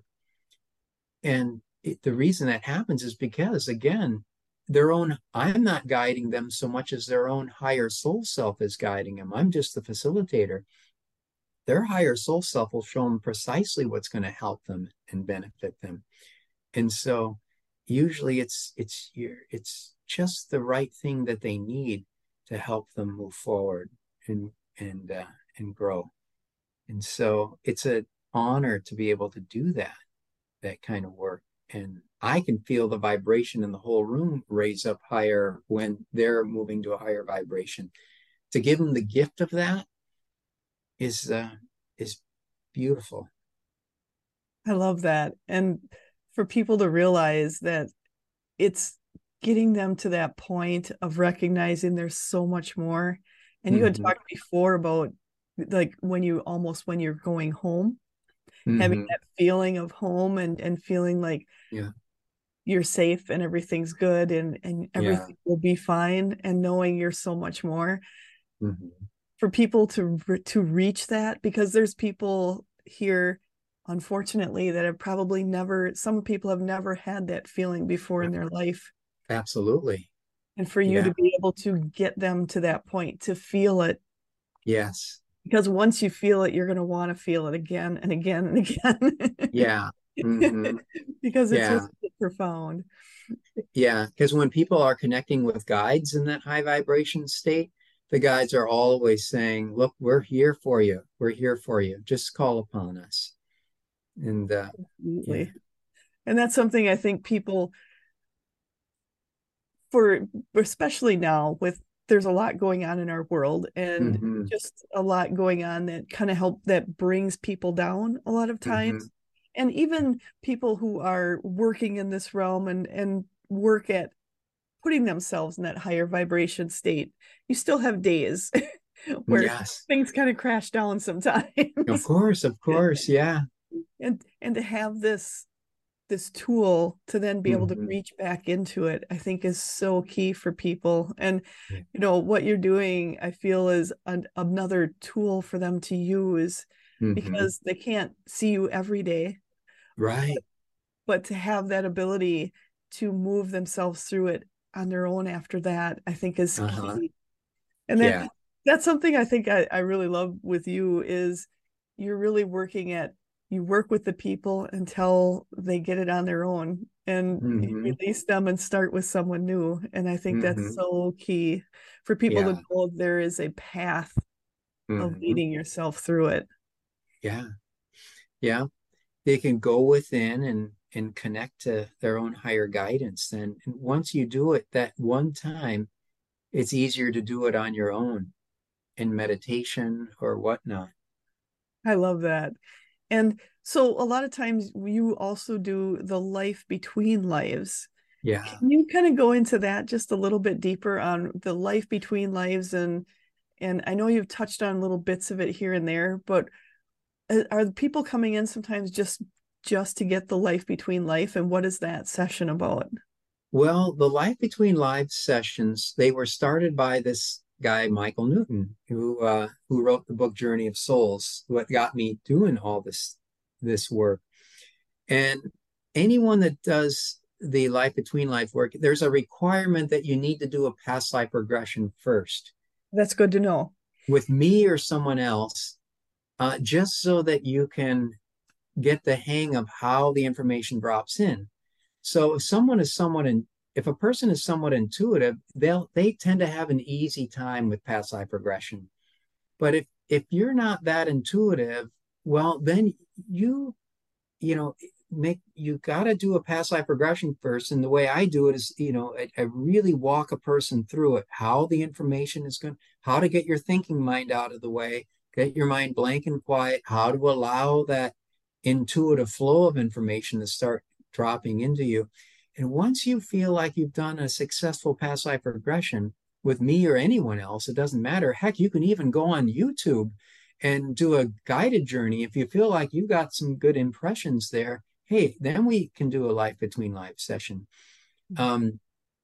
S2: And it, the reason that happens is because, again, their own, I'm not guiding them so much as their own higher soul self is guiding them. I'm just the facilitator. Their higher soul self will show them precisely what's going to help them and benefit them. And so usually it's it's it's just the right thing that they need to help them move forward and and uh, and grow. And so it's an honor to be able to do that that kind of work. And I can feel the vibration in the whole room raise up higher when they're moving to a higher vibration. To give them the gift of that is uh, is beautiful.
S1: I love that. And for people to realize that it's getting them to that point of recognizing there's so much more. And you mm-hmm. had talked before about like when you almost when you're going home, mm-hmm. having that feeling of home and and feeling like
S2: yeah.
S1: you're safe and everything's good and and everything yeah. will be fine, and knowing you're so much more. Mm-hmm. For people to to reach that, because there's people here, unfortunately, that have probably never, some people have never had that feeling before yeah. in their life.
S2: Absolutely.
S1: and for you
S2: Yeah.
S1: to be able to get them to that point, to feel it.
S2: Yes.
S1: Because once you feel it, you're going to want to feel it again and again and again.
S2: Yeah. Hmm.
S1: Because it's
S2: Yeah.
S1: just profound.
S2: Yeah. Because when people are connecting with guides in that high vibration state, the guides are always saying, look, we're here for you. We're here for you. Just call upon us. And uh, yeah.
S1: Absolutely. And that's something I think people, for especially now, with there's a lot going on in our world, and
S2: Hmm.
S1: just a lot going on that kind of help that brings people down a lot of
S2: Hmm.
S1: times. And even people who are working in this realm and and work at putting themselves in that higher vibration state, you still have days where
S2: Yes.
S1: things kind of crash down
S2: Of
S1: sometimes.
S2: course. Of course. Yeah.
S1: and and to have this this tool to then be able to
S2: Hmm.
S1: reach back into it, I think is so key for people. And
S2: Yeah.
S1: you know what you're doing, I feel, is an, another tool for them to use,
S2: Hmm.
S1: because they can't see you every day,
S2: Right.
S1: but to have that ability to move themselves through it on their own after that, I think is
S2: Uh-huh.
S1: key. And that
S2: Yeah.
S1: that's something I think I, I really love with you, is you're really working at, you work with the people until they get it on their own, and you
S2: Hmm.
S1: release them and start with someone new. And I think that's
S2: Hmm.
S1: so key for people to
S2: Yeah.
S1: know there is a path of
S2: Hmm.
S1: leading yourself through it.
S2: Yeah. Yeah. They can go within and and connect to their own higher guidance. And, and once you do it that one time, it's easier to do it on your own in meditation or whatnot.
S1: I love that. And so a lot of times you also do the life between lives.
S2: Yeah.
S1: Can you kind of go into that just a little bit deeper on the life between lives? and and I know you've touched on little bits of it here and there, but uh, are the people coming in sometimes just just to get the life between life, and what is that session about?
S2: Well, the Life Between Lives sessions, they were started by this guy, Michael Newton, who uh, who wrote the book Journey of Souls, what got me doing all this this work. And anyone that does the Life Between Life work, there's a requirement that you need to do a past life regression first
S1: That's good to know.
S2: with me or someone else, uh, just so that you can get the hang of how the information drops in. So if someone is somewhat in, if a person is somewhat intuitive, they'll they tend to have an easy time with past life regression. But if if you're not that intuitive, well, then you you know make you got to do a past life regression first. And the way I do it is, you know, I, I really walk a person through it, how the information is going, how to get your thinking mind out of the way, get your mind blank and quiet, how to allow that intuitive flow of information to start dropping into you. And once you feel like you've done a successful past life regression with me or anyone else, it doesn't matter. Heck, you can even go on YouTube and do a guided journey. If you feel like you got some good impressions there, hey, then we can do a life between life session. Um,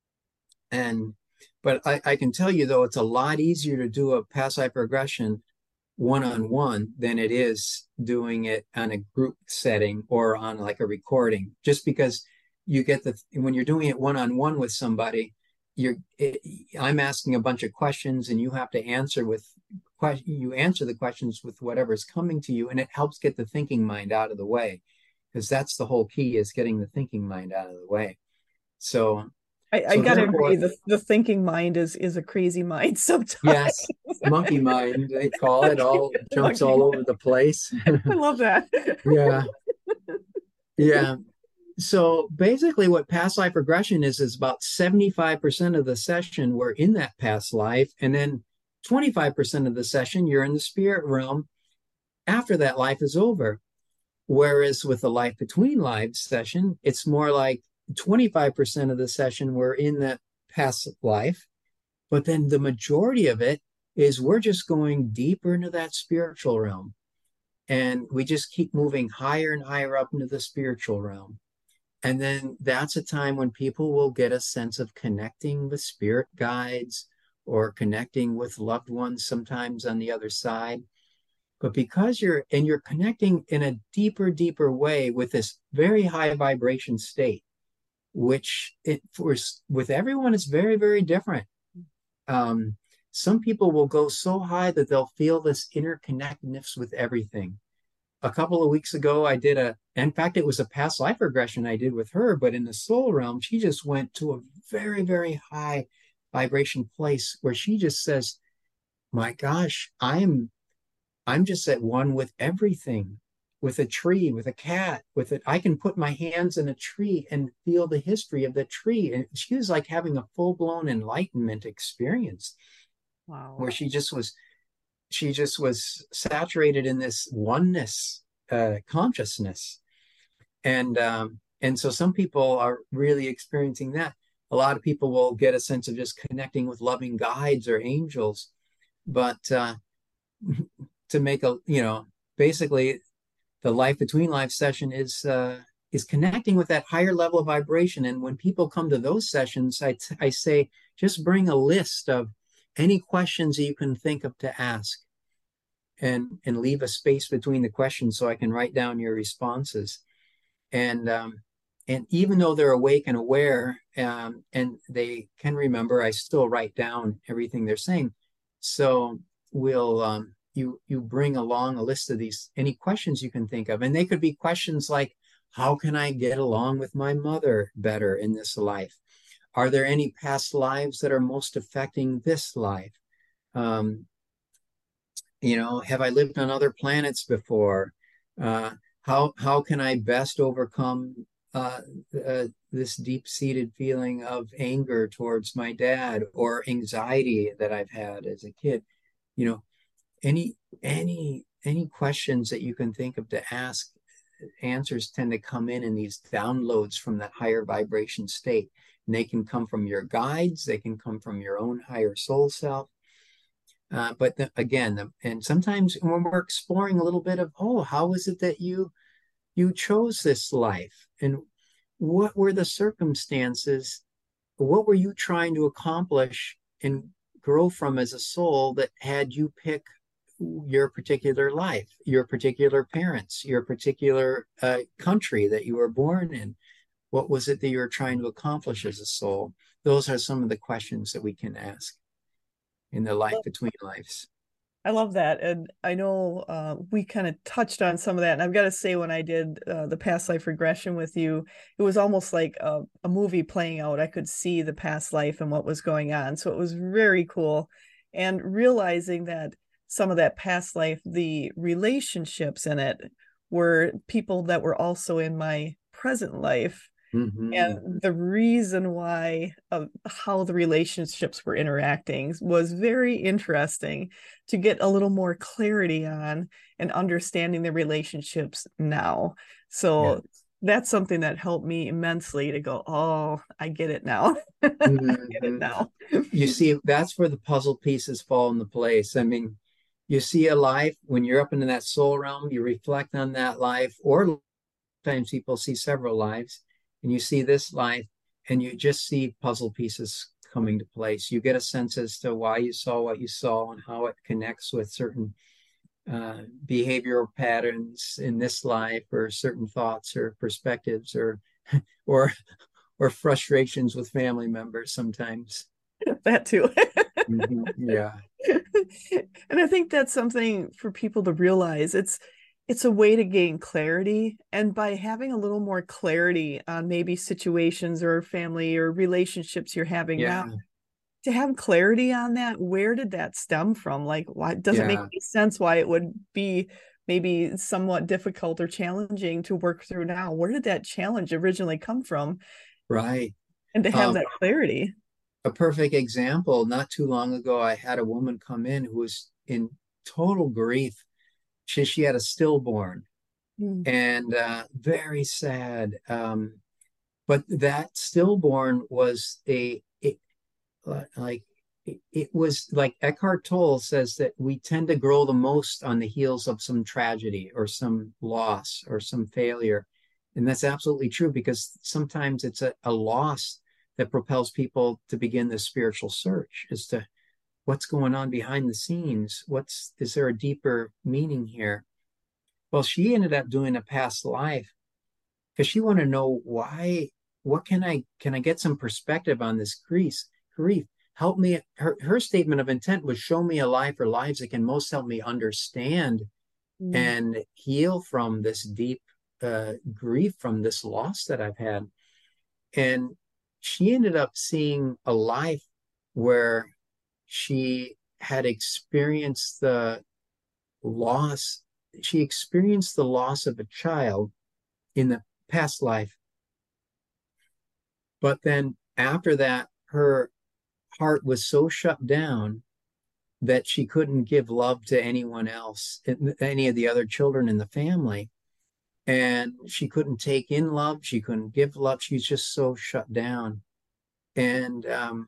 S2: and but I, I can tell you though, it's a lot easier to do a past life regression one on one than it is doing it on a group setting or on like a recording, just because you get the, when you're doing it one on one with somebody, you're it, I'm asking a bunch of questions and you have to answer with you answer the questions with whatever's coming to you, and it helps get the thinking mind out of the way, because that's the whole key, is getting the thinking mind out of the way. So
S1: I, I
S2: so
S1: gotta
S2: therefore,
S1: agree. The the thinking mind is is a crazy mind sometimes.
S2: yes, monkey mind, they call it,
S1: monkey,
S2: all jumps
S1: monkey
S2: all over
S1: mind.
S2: the place.
S1: I love that.
S2: Yeah. Yeah. So basically, what past life regression is, is about seventy-five percent of the session we're in that past life. And then twenty-five percent of the session, you're in the spirit realm after that life is over. Whereas with the Life Between Lives session, it's more like twenty-five percent of the session we're in that past life. But then the majority of it is we're just going deeper into that spiritual realm. And we just keep moving higher and higher up into the spiritual realm. And then that's a time when people will get a sense of connecting with spirit guides or connecting with loved ones sometimes on the other side. But because you're, and you're connecting in a deeper, deeper way with this very high vibration state. which it for with everyone is very, very different. Um, some people will go so high that they'll feel this interconnectedness with everything. A couple of weeks ago, I did a, in fact, it was a past life regression I did with her, but in the soul realm, she just went to a very, very high vibration place where she just says, my gosh, I'm I'm just at one with everything, with a tree, with a cat, with it. I can put my hands in a tree and feel the history of the tree. And she was like having a full-blown enlightenment experience
S1: Wow.
S2: where she just was, she just was saturated in this oneness uh, consciousness. And um, and so some people are really experiencing that. A lot of people will get a sense of just connecting with loving guides or angels, but uh, to make a, you know, basically the life between life session is uh, is connecting with that higher level of vibration. And when people come to those sessions, I, I say just bring a list of any questions that you can think of to ask, and and leave a space between the questions so I can write down your responses. And um, and even though they're awake and aware, um, and they can remember, I still write down everything they're saying. So we'll um, you you bring along a list of these any questions you can think of, and they could be questions like, how can I get along with my mother better in this life? Are there any past lives that are most affecting this life? Um, you know, have I lived on other planets before? Uh, how how can I best overcome uh, uh, this deep-seated feeling of anger towards my dad or anxiety that I've had as a kid? You know, any any any questions that you can think of to ask, answers tend to come in in these downloads from that higher vibration state. And they can come from your guides, they can come from your own higher soul self. Uh, but the, again, the, and sometimes when we're exploring a little bit of, oh, how is it that you you chose this life, and what were the circumstances? What were you trying to accomplish and grow from as a soul that had you pick your particular life, your particular parents, your particular uh, country that you were born in? What was it that you were trying to accomplish as a soul? Those are some of the questions that we can ask in the life between lives.
S1: I love that. And I know uh, we kind of touched on some of that. And I've got to say, when I did uh, the past life regression with you, it was almost like a, a movie playing out. I could see the past life and what was going on. So it was very cool. And realizing that some of that past life, the relationships in it were people that were also in my present life,
S2: Mm-hmm.
S1: and the reason why of how the relationships were interacting was very interesting to get a little more clarity on and understanding the relationships now.
S2: Yeah.
S1: So that's something that helped me immensely to go, oh, I get it now. I get it
S2: Mm-hmm.
S1: now.
S2: You see, that's where the puzzle pieces fall into place. I mean, you see a life when you're up into that soul realm, you reflect on that life, or sometimes people see several lives, and you see this life, and you just see puzzle pieces coming to place. You get a sense as to why you saw what you saw and how it connects with certain uh, behavioral patterns in this life, or certain thoughts or perspectives, or or or frustrations with family members sometimes.
S1: That too.
S2: Mhm. Yeah.
S1: And I think that's something for people to realize. It's it's a way to gain clarity. And by having a little more clarity on maybe situations or family or relationships you're having now,
S2: Yeah.
S1: to have clarity on that, where did that stem from? Like, why doesn't make
S2: Yeah.
S1: any sense why it would be maybe somewhat difficult or challenging to work through now? Where did that challenge originally come from?
S2: Right.
S1: And to have
S2: Um,
S1: that clarity.
S2: a perfect example, not too long ago, I had a woman come in who was in total grief. She, she had a stillborn,
S1: Mm.
S2: and uh, very sad. Um, but that stillborn was a, it, like, it, it was like Eckhart Tolle says that we tend to grow the most on the heels of some tragedy or some loss or some failure. And that's absolutely true, because sometimes it's a, a loss that propels people to begin this spiritual search as to what's going on behind the scenes. What's, is there a deeper meaning here? Well, she ended up doing a past life because she wanted to know why. what can I can I get some perspective on this grief? Grief. Help me. Her her statement of intent was show me a life or lives that can most help me understand
S1: Mm.
S2: and heal from this deep uh, grief from this loss that I've had. And she ended up seeing a life where she had experienced the loss. She experienced the loss of a child in the past life. But then after that, her heart was so shut down that she couldn't give love to anyone else, any of the other children in the family. And she couldn't take in love. She couldn't give love. She's just so shut down. And, um,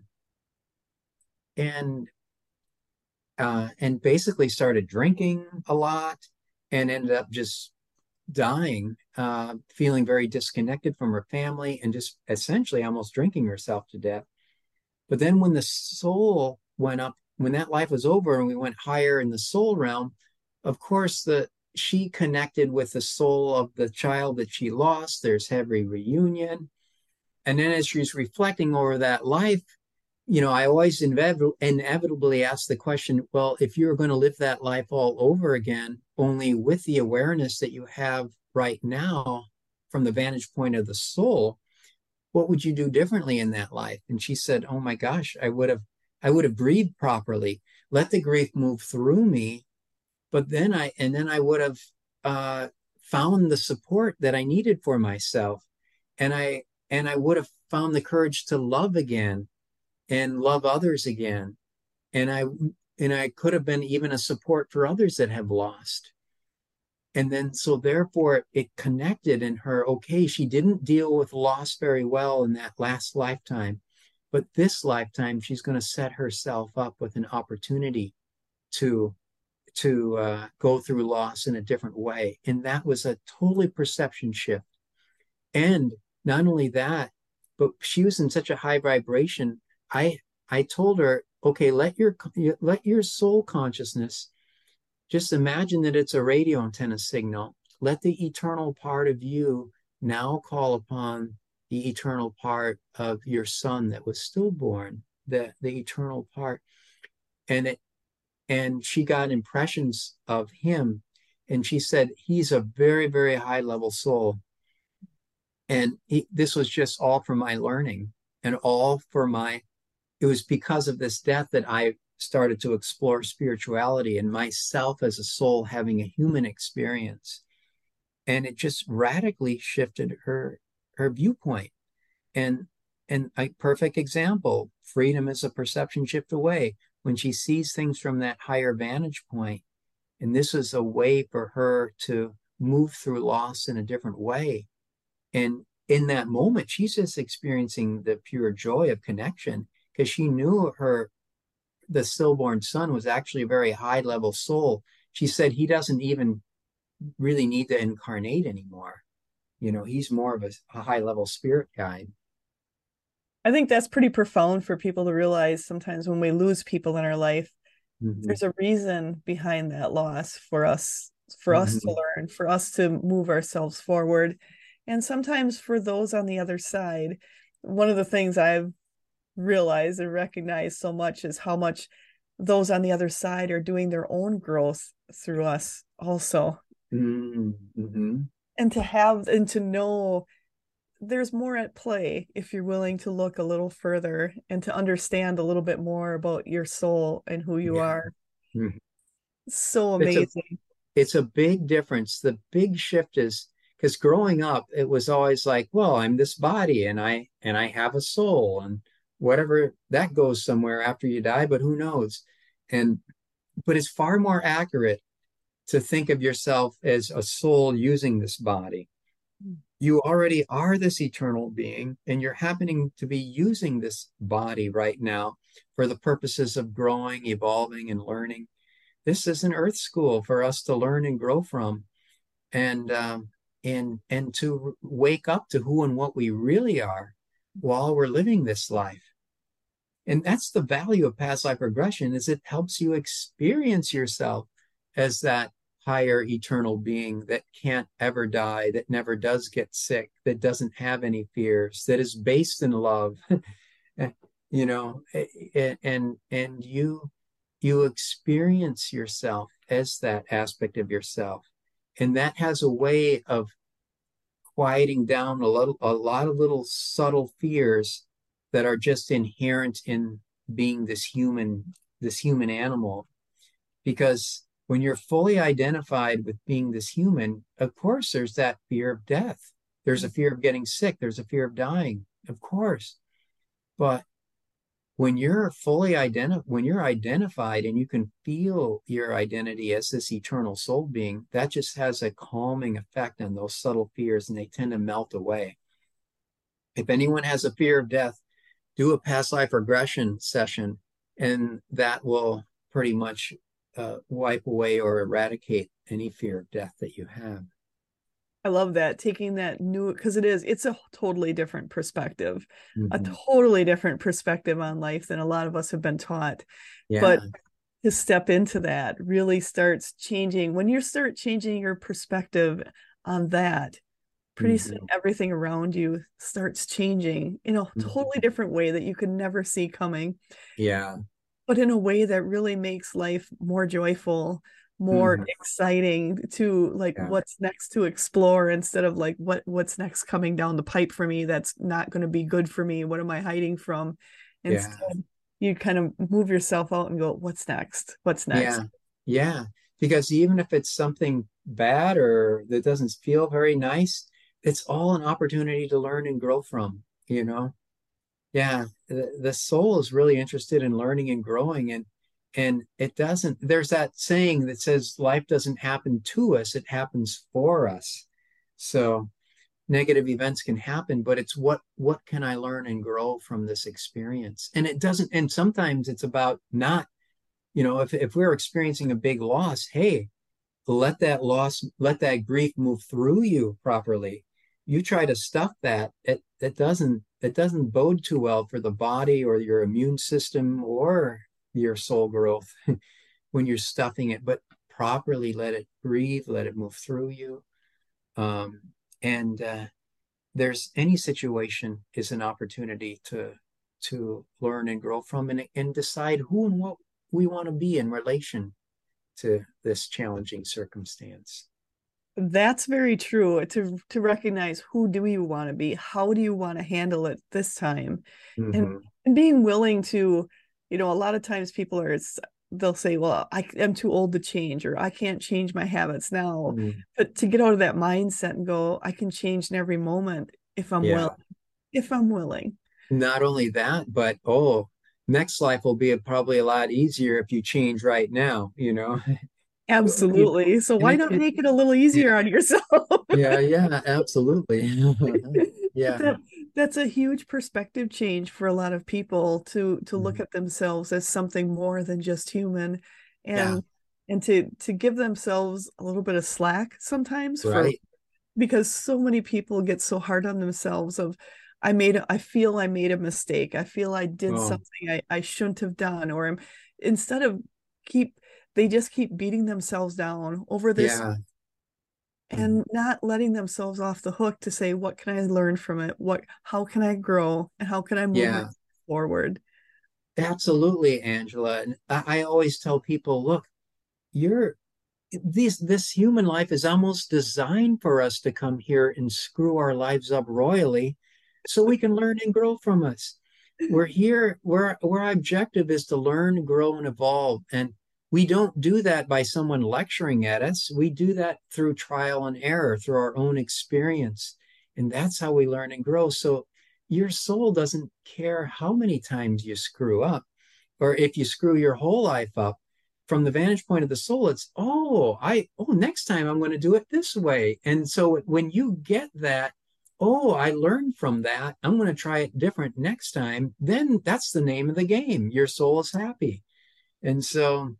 S2: and, uh, and basically started drinking a lot and ended up just dying, uh, feeling very disconnected from her family and just essentially almost drinking herself to death. But then when the soul went up, when that life was over and we went higher in the soul realm, of course, the she connected with the soul of the child that she lost. There's heavy reunion. And then as she's reflecting over that life, you know, I always inevitably ask the question, well, if you're going to live that life all over again, only with the awareness that you have right now from the vantage point of the soul, what would you do differently in that life? And she said, oh my gosh, I would have, I would have breathed properly, let the grief move through me. But then I, and then I would have uh, found the support that I needed for myself. And I, and I would have found the courage to love again and love others again. And I, and I could have been even a support for others that have lost. And then, so therefore, it connected in her. Okay, she didn't deal with loss very well in that last lifetime, but this lifetime, she's going to set herself up with an opportunity to to uh, go through loss in a different way. And that was a totally perception shift. And not only that, but she was in such a high vibration. I I told her, okay, let your let your soul consciousness just imagine that it's a radio antenna signal. Let the eternal part of you now call upon the eternal part of your son that was stillborn, the, the eternal part. And it, and she got impressions of him. And she said, he's a very, very high level soul. And he, this was just all for my learning and all for my, it was because of this death that I started to explore spirituality and myself as a soul having a human experience. And it just radically shifted her her viewpoint. And and a perfect example, freedom is a perception shift away. When she sees things from that higher vantage point, and this is a way for her to move through loss in a different way. And in that moment, she's just experiencing the pure joy of connection because she knew her the stillborn son was actually a very high level soul. She said he doesn't even really need to incarnate anymore. You know, he's more of a, a high level spirit guide.
S1: I think that's pretty profound for people to realize sometimes when we lose people in our life,
S2: Mm-hmm.
S1: there's a reason behind that loss for us, for us to
S2: Mm-hmm.
S1: learn, for us to move ourselves forward. And sometimes for those on the other side, one of the things I've realized and recognized so much is how much those on the other side are doing their own growth through us also.
S2: Mm-hmm.
S1: And to have and to know there's more at play if you're willing to look a little further and to understand a little bit more about your soul and who you
S2: Yeah.
S1: are.
S2: Mm-hmm.
S1: So
S2: It's a
S1: amazing.
S2: it's a big difference. The big shift is because growing up, it was always like, well, I'm this body and I and I have a soul and whatever that goes somewhere after you die, but who knows? And but it's far more accurate to think of yourself as a soul using this body. You already are this eternal being, and you're happening to be using this body right now for the purposes of growing, evolving, and learning. This is an earth school for us to learn and grow from, and um, and and to wake up to who and what we really are while we're living this life. And that's the value of past life regression is it helps you experience yourself as that higher eternal being that can't ever die, that never does get sick, that doesn't have any fears, that is based in love. You know, and and you you experience yourself as that aspect of yourself, and that has a way of quieting down a little a lot of little subtle fears that are just inherent in being this human this human animal. Because when you're fully identified with being this human, of course there's that fear of death, there's a fear of getting sick, there's a fear of dying, of course. But when you're fully identi- when you're identified and you can feel your identity as this eternal soul being, that just has a calming effect on those subtle fears, and they tend to melt away. If anyone has a fear of death, do a past life regression session, and that will pretty much uh, wipe away or eradicate any fear of death that you have.
S1: I love that, taking that new, because it is, it's a totally different perspective, a
S2: Mm-hmm.
S1: totally different perspective on life than a lot of us have been taught.
S2: Yeah.
S1: But to step into that really starts changing. When you start changing your perspective on that, pretty soon
S2: Mm-hmm.
S1: everything around you starts changing in a
S2: Mm-hmm.
S1: totally different way that you could never see coming,
S2: Yeah.
S1: but in a way that really makes life more joyful, more
S2: Mm-hmm.
S1: exciting, to like
S2: Yeah.
S1: what's next to explore, instead of like what what's next coming down the pipe for me that's not going to be good for me, what am I hiding from?
S2: Yeah.
S1: Instead, you kind of move yourself out and go, what's next, what's next?
S2: Yeah. Yeah. Because even if it's something bad or that doesn't feel very nice, it's all an opportunity to learn and grow from, you know? Yeah. The, the soul is really interested in learning and growing, and and it doesn't, there's that saying that says life doesn't happen to us, it happens for us. So negative events can happen, but it's what what can I learn and grow from this experience? And it doesn't, and sometimes it's about not, you know, if, if we're experiencing a big loss, hey, let that loss, let that grief move through you properly. You try to stuff that, it it doesn't it doesn't bode too well for the body or your immune system or your soul growth when you're stuffing it, but properly let it breathe, let it move through you. Um, and uh, there's any situation is an opportunity to to learn and grow from, and, and decide who and what we want to be in relation to this challenging circumstance.
S1: That's very true. To to recognize, who do you want to be? How do you want to handle it this time? And
S2: Mm-hmm.
S1: and being willing to, you know, a lot of times people are, they'll say, well, I am too old to change, or I can't change my habits now.
S2: Mm-hmm.
S1: But to get out of that mindset and go, I can change in every moment if I'm willing,
S2: Yeah.
S1: if I'm willing.
S2: Not only that, but oh, next life will be a, probably a lot easier if you change right now, you know? You,
S1: Absolutely. So
S2: and
S1: why
S2: it,
S1: not
S2: it,
S1: make it a little
S2: yeah,
S1: easier on yourself?
S2: yeah, yeah, absolutely.
S1: But
S2: Yeah.
S1: that that's a huge perspective change for a lot of people, to to look
S2: Mhm.
S1: at themselves as something more than just human,
S2: Yeah.
S1: and and to to give themselves a little bit of slack sometimes, for
S2: Right.
S1: because so many people get so hard on themselves of, I made a, I feel I made a mistake. I feel I did
S2: Oh,
S1: something I, I shouldn't have done. Or I'm, instead of keep they just keep beating themselves down over this,
S2: yeah. Mhm.
S1: and not letting themselves off the hook to say, what can I learn from it? What, how can I grow? And how can I move
S2: Yeah.
S1: myself forward?
S2: Absolutely, Angela. And I, I always tell people, look, you're this this human life is almost designed for us to come here and screw our lives up royally so we can learn and grow from us. We're here, where where our objective is to learn, grow, and evolve. And we don't do that by someone lecturing at us. We do that through trial and error, through our own experience. And that's how we learn and grow. So your soul doesn't care how many times you screw up, or if you screw your whole life up. From the vantage point of the soul, it's, oh, I, oh, next time I'm going to do it this way. And so when you get that, oh, I learned from that, I'm going to try it different next time, then that's the name of the game. Your soul is happy. And so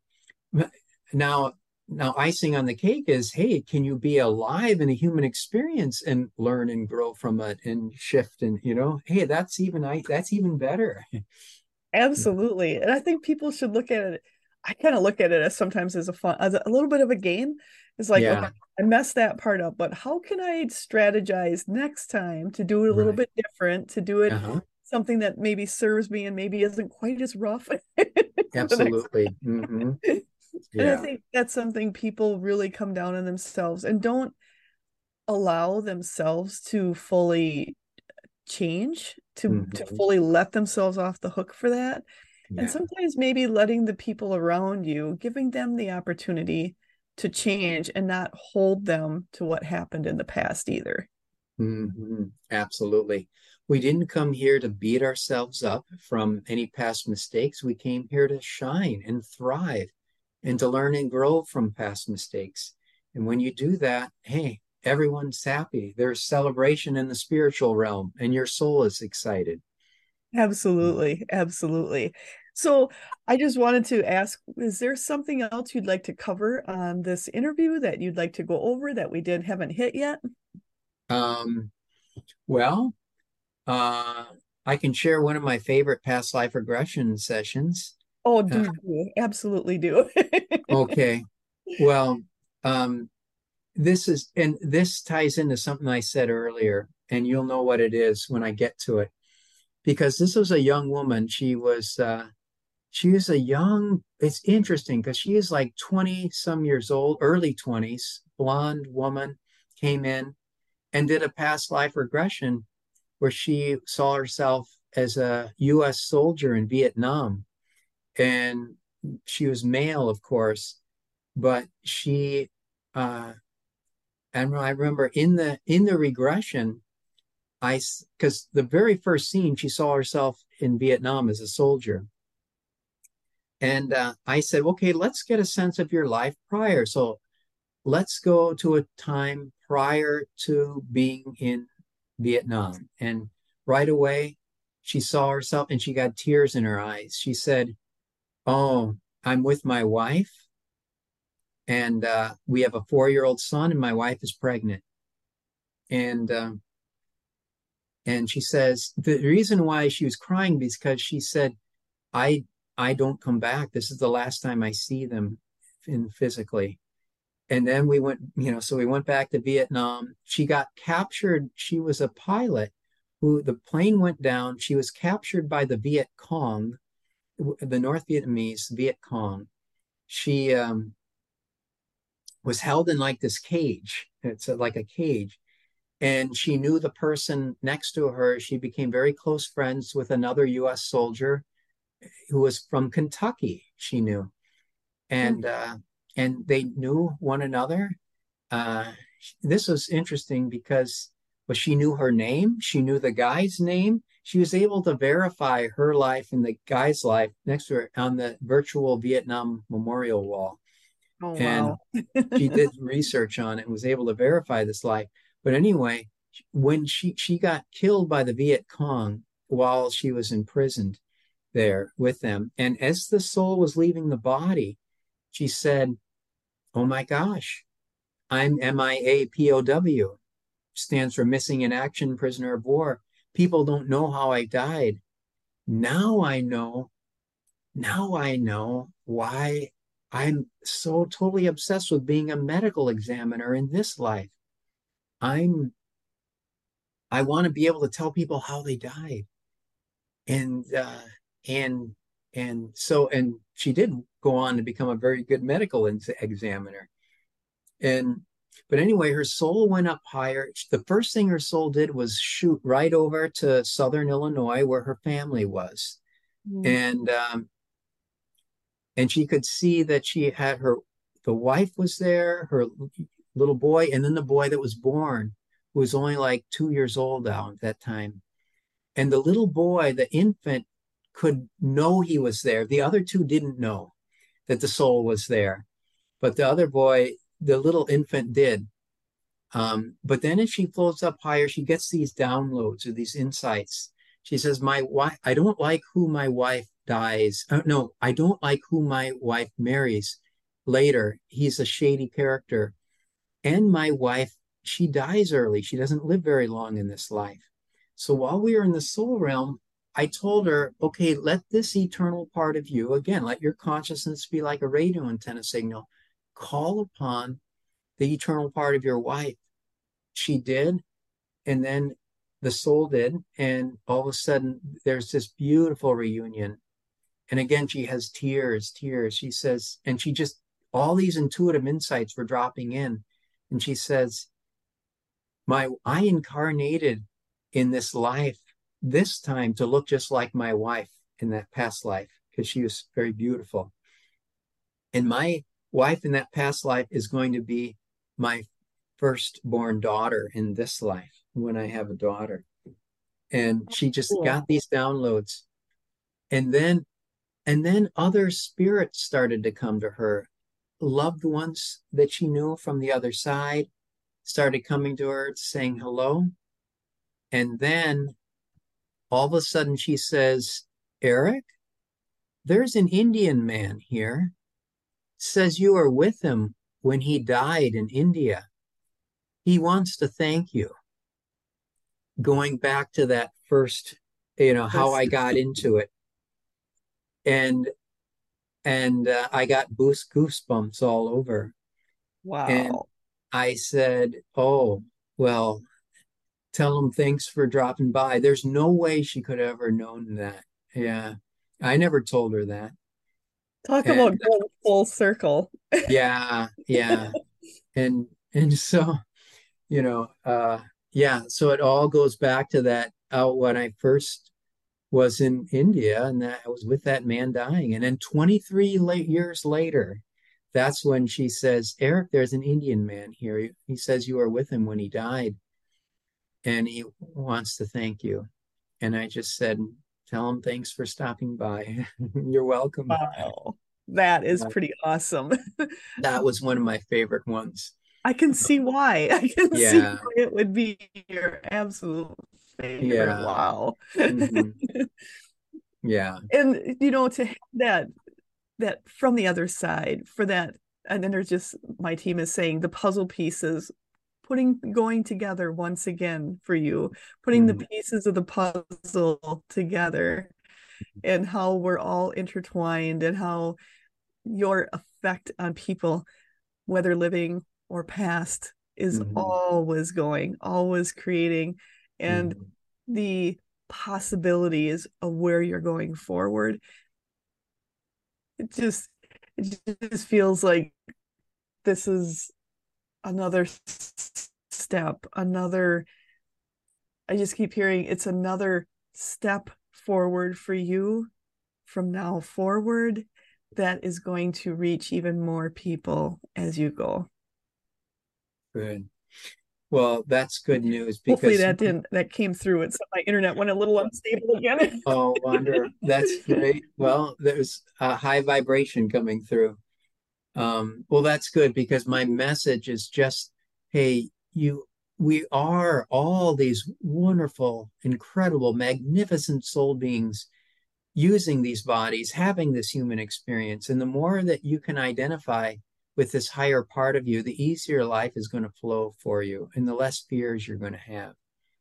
S2: now, now icing on the cake is, hey, can you be alive in a human experience and learn and grow from it and shift? And, you know, hey, that's even, I, that's even better.
S1: Absolutely. And I think people should look at it I kind of look at it as sometimes as a fun, as a, a little bit of a game. It's like, okay,
S2: Yeah.
S1: I messed that part up, but how can I strategize next time to do it a little
S2: Right.
S1: bit different, to do it
S2: Uh-huh.
S1: something that maybe serves me and maybe isn't quite as rough the next
S2: Absolutely. Hmm.
S1: time. And I
S2: Yeah.
S1: think that's something people really come down on themselves and don't allow themselves to fully change, to to
S2: Hmm.
S1: fully let themselves off the hook for that. And
S2: Yeah.
S1: sometimes maybe letting the people around you, giving them the opportunity to change and not hold them to what happened in the past either.
S2: Hmm. Absolutely. We didn't come here to beat ourselves up from any past mistakes. We came here to shine and thrive and to learn and grow from past mistakes. And when you do that, hey, everyone's happy. There's celebration in the spiritual realm, and your soul is excited.
S1: Absolutely, absolutely. So I just wanted to ask, is there something else you'd like to cover on this interview that you'd like to go over that we did haven't hit yet?
S2: Um, well, uh, I can share one of my favorite past life regression sessions.
S1: Oh,
S2: Uh,
S1: do do. Absolutely do.
S2: okay. Well, um, this is, and this ties into something I said earlier, and you'll know what it is when I get to it. Because this was a young woman. She was, uh, she was a young, it's interesting because she is like twenty some years old, early twenties, blonde woman, came in and did a past life regression where she saw herself as a U S soldier in Vietnam. And she was male, of course, but she, uh, and I remember in the in the regression, I because the very first scene she saw herself in Vietnam as a soldier, and uh, I said, okay, let's get a sense of your life prior. So let's go to a time prior to being in Vietnam. And right away, she saw herself and she got tears in her eyes. She said, oh, I'm with my wife, and uh, we have a four year old son, and my wife is pregnant. And um, and she says the reason why she was crying is because she said, I I don't come back. This is the last time I see them in physically. And then we went, you know, so we went back to Vietnam. She got captured. She was a pilot who the plane went down. She was captured by the Viet Cong, the North Vietnamese Viet Cong. She um, was held in like this cage. It's a, like a cage. And she knew the person next to her. She became very close friends with another U S soldier who was from Kentucky, she knew. And uh, and they knew one another. Uh, this was interesting because well, she knew her name, she knew the guy's name. She was able to verify her life and the guy's life next to her on the virtual Vietnam Memorial Wall.
S1: Oh,
S2: And
S1: wow.
S2: she did research on it and was able to verify this life. But anyway, when she she got killed by the Viet Cong while she was imprisoned there with them, and as the soul was leaving the body, she said, "Oh my gosh, I'm M I A P O W, stands for Missing in Action, Prisoner of War. People don't know how I died. Now I know. Now I know why I'm so totally obsessed with being a medical examiner in this life. I'm I want to be able to tell people how they died." And uh and and so and she did go on to become a very good medical examiner. And but anyway, her soul went up higher. The first thing her soul did was shoot right over to Southern Illinois where her family was.
S1: Mm.
S2: And um and she could see that she had her the wife was there, her little boy, and then the boy that was born, who was only like two years old now at that time. And the little boy, the infant, could know he was there. The other two didn't know that the soul was there, but the other boy, the little infant, did. Um, but then as she floats up higher, she gets these downloads or these insights. She says, "My wife, I don't like who my wife dies. Uh, no, I don't like who my wife marries later. He's a shady character. And my wife, she dies early. She doesn't live very long in this life. So while we are in the soul realm, I told her, okay, let this eternal part of you, again, let your consciousness be like a radio antenna signal. Call upon the eternal part of your wife. She did. And then the soul did. And all of a sudden, there's this beautiful reunion. And again, she has tears, tears. She says, and she just, all these intuitive insights were dropping in. And she says, my, I incarnated in this life this time to look just like my wife in that past life because she was very beautiful. And my wife in that past life is going to be my firstborn daughter in this life when I have a daughter. And she just
S1: Cool.
S2: got these downloads. And then and then other spirits started to come to her. Loved ones that she knew from the other side started coming to her saying hello. And then all of a sudden she says, Eric, there's an Indian man here. Says you were with him when he died in India. He wants to thank you. Going back to that first, you know, how I got into it. And and uh, I got boost goosebumps all over. And
S1: Wow.
S2: I said, "Oh, well, tell him thanks for dropping by." There's no way she could have ever known that. Yeah, I never told her that.
S1: Talk
S2: And
S1: about going full circle.
S2: yeah, yeah, and and so you know, uh, yeah, so it all goes back to that. Uh, when I first was in India, and that I was with that man dying, and then twenty-three late years later. That's when she says, Eric, there's an Indian man here. He, he says you were with him when he died and he wants to thank you. And I just said, tell him thanks for stopping by. You're welcome.
S1: Wow. That is
S2: Uh,
S1: pretty awesome.
S2: that was one of my favorite ones.
S1: I can see why. I can see
S2: Yeah.
S1: why it would be your absolute favorite.
S2: Yeah.
S1: Wow.
S2: Hmm. Yeah.
S1: And you know, to have that that from the other side for that, and then there's just my team is saying the puzzle pieces putting going together once again for you, putting the
S2: Hmm.
S1: pieces of the puzzle together and how we're all intertwined and how your effect on people, whether living or past, is
S2: Hmm.
S1: always going, always creating, and
S2: Hmm.
S1: the possibilities of where you're going forward. It just it just feels like this is another step, another. I just keep hearing it's another step forward for you from now forward that is going to reach even more people as you go.
S2: Good. Well, that's good news
S1: Hopefully
S2: because,
S1: that didn't that came through. It's my internet went a little unstable again.
S2: oh, wonder, that's great. Well, there's a high vibration coming through. Um, well, that's good because my message is just, hey, you, we are all these wonderful, incredible, magnificent soul beings using these bodies, having this human experience. And the more that you can identify with this higher part of you, the easier life is going to flow for you and the less fears you're going to have.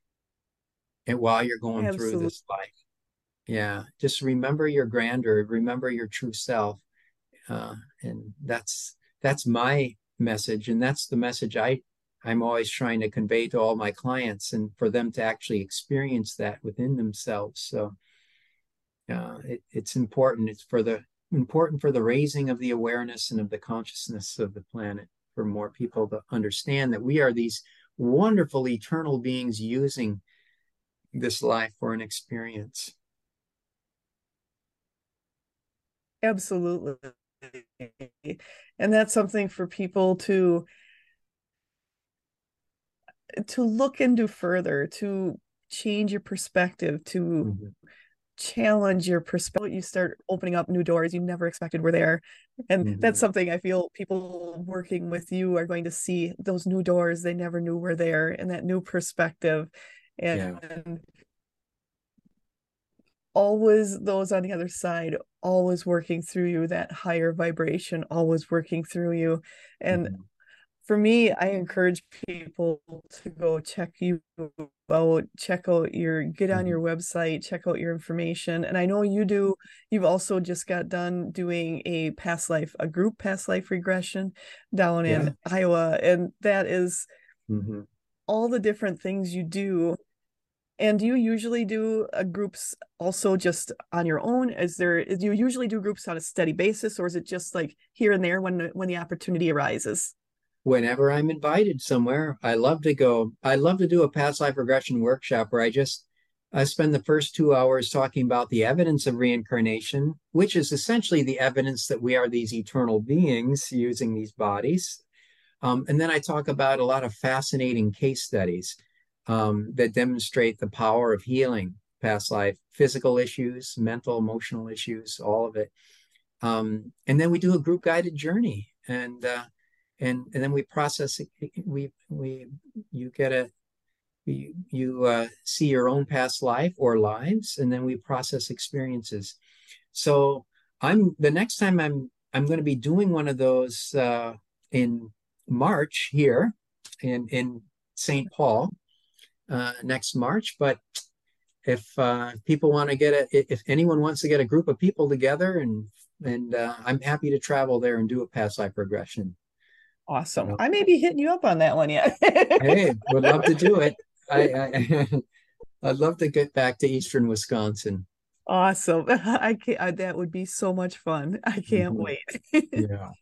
S2: And while you're going through
S1: Absolutely.
S2: this life, yeah, just remember your grandeur, remember your true self. Uh, and that's that's my message, and that's the message I I'm always trying to convey to all my clients, and for them to actually experience that within themselves. So uh, it, it's important. It's for the important for the raising of the awareness and of the consciousness of the planet for more people to understand that we are these wonderful eternal beings using this life for an experience.
S1: Absolutely. And that's something for people to to look into further, to change your perspective, to
S2: Mhm.
S1: challenge your perspective. You start opening up new doors you never expected were there. And that's
S2: Mhm.
S1: something I feel people working with you are going to see, those new doors they never knew were there, and that new perspective. And
S2: Yeah.
S1: always those on the other side, always working through you, that higher vibration, always working through you. And
S2: Mhm.
S1: for me, I encourage people to go check you out, check out your, get on
S2: Mhm.
S1: your website, check out your information. And I know you do, you've also just got done doing a past life, a group past life regression down
S2: Yeah.
S1: in Iowa. And that is
S2: Hmm.
S1: all the different things you do. And do you usually do uh, groups also just on your own? Is there, do you usually do groups on a steady basis, or is it just like here and there when when the opportunity arises?
S2: Whenever I'm invited somewhere, I love to go. I love to do a past life regression workshop where I just I spend the first two hours talking about the evidence of reincarnation, which is essentially the evidence that we are these eternal beings using these bodies. Um, and then I talk about a lot of fascinating case studies um, that demonstrate the power of healing past life, physical issues, mental, emotional issues, all of it. Um, and then we do a group guided journey, and uh, and and then we process it. We we you get a you, you uh, see your own past life or lives, and then we process experiences. So I'm the next time I'm I'm going to be doing one of those uh, in March here in in Saint Paul uh, next March. But if uh, people want to get a if anyone wants to get a group of people together, and and uh, I'm happy to travel there and do a past life regression.
S1: Awesome.
S2: So,
S1: I may be hitting you up on that one yet.
S2: hey, would love to do it. I, I I'd love to get back to Eastern Wisconsin.
S1: Awesome. I can't, I, that would be so much fun. I can't
S2: Hmm.
S1: wait.
S2: Yeah.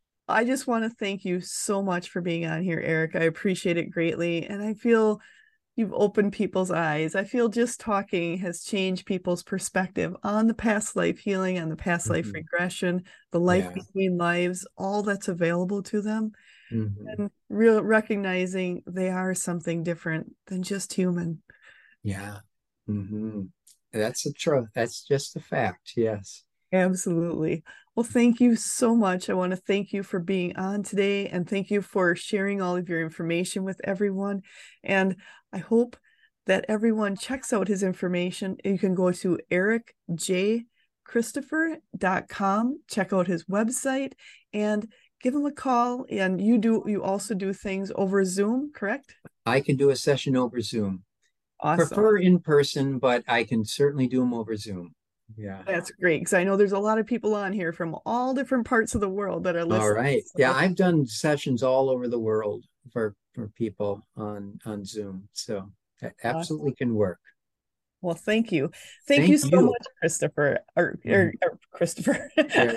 S1: I just want to thank you so much for being on here, Eric. I appreciate it greatly. And I feel you've opened people's eyes. I feel just talking has changed people's perspective on the past life healing, on the past life
S2: Hmm.
S1: regression, the life
S2: Yeah.
S1: between lives, all that's available to them,
S2: Hmm.
S1: and real recognizing they are something different than just human.
S2: Yeah. Hmm. That's a truth. That's just a fact. Yes.
S1: Absolutely. Well, thank you so much. I want to thank you for being on today and thank you for sharing all of your information with everyone. And I hope that everyone checks out his information. You can go to eric j christopher dot com, check out his website, and give him a call. And you do, you also do things over Zoom, correct?
S2: I can do a session over Zoom.
S1: Awesome.
S2: Prefer in person, but I can certainly do them over Zoom. Yeah.
S1: That's great because I know there's a lot of people on here from all different parts of the world that are
S2: All
S1: listening.
S2: right. Yeah,
S1: So
S2: I've done sessions all over the world for for people on on Zoom. So that
S1: awesome.
S2: absolutely can work.
S1: Well, thank you. Thank you
S2: Thank
S1: so
S2: you.
S1: much, Christopher, or, or,
S2: Mhm.
S1: or Christopher.
S2: Yeah,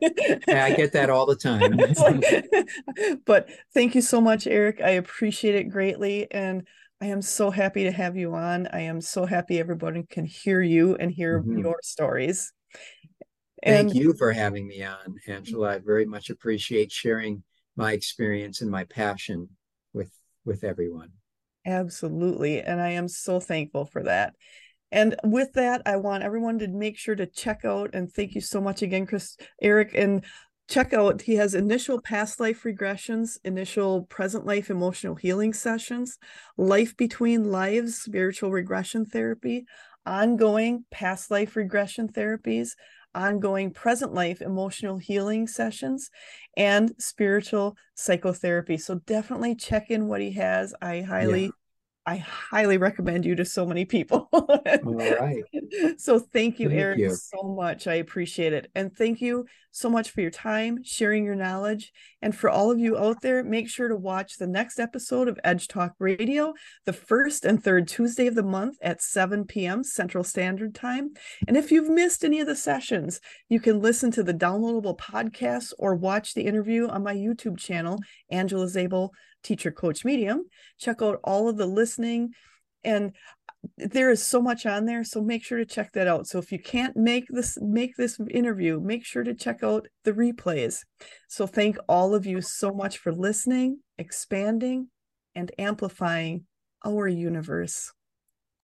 S2: I get that all the time.
S1: It's like, but thank you so much, Eric. I appreciate it greatly. And I am so happy to have you on. I am so happy everybody can hear you and hear
S2: Mhm.
S1: your stories.
S2: Thank
S1: And
S2: you for having me on, Angela. I very much appreciate sharing my experience and my passion with with everyone.
S1: absolutely. And I am so thankful for that. And with that, I want everyone to make sure to check out and thank you so much again, Chris, Eric, and check out. He has initial past life regressions, initial present life emotional healing sessions, life between lives, spiritual regression therapy, ongoing past life regression therapies, ongoing present life emotional healing sessions, and spiritual psychotherapy. So definitely check in what he has. I
S2: Yeah.
S1: highly I highly recommend you to so many people.
S2: All right.
S1: So thank you,
S2: Thank
S1: Eric,
S2: you.
S1: so much. I appreciate it. And thank you so much for your time, sharing your knowledge. And for all of you out there, make sure to watch the next episode of Edge Talk Radio, the first and third Tuesday of the month at seven p m Central Standard Time. And if you've missed any of the sessions, you can listen to the downloadable podcasts or watch the interview on my YouTube channel, Angela Zabel, Teacher Coach Medium. Check out all of the listening, and there is so much on there, so make sure to check that out. So if you can't make this make this interview, make sure to check out the replays. So thank all of you so much for listening, expanding, and amplifying our universe.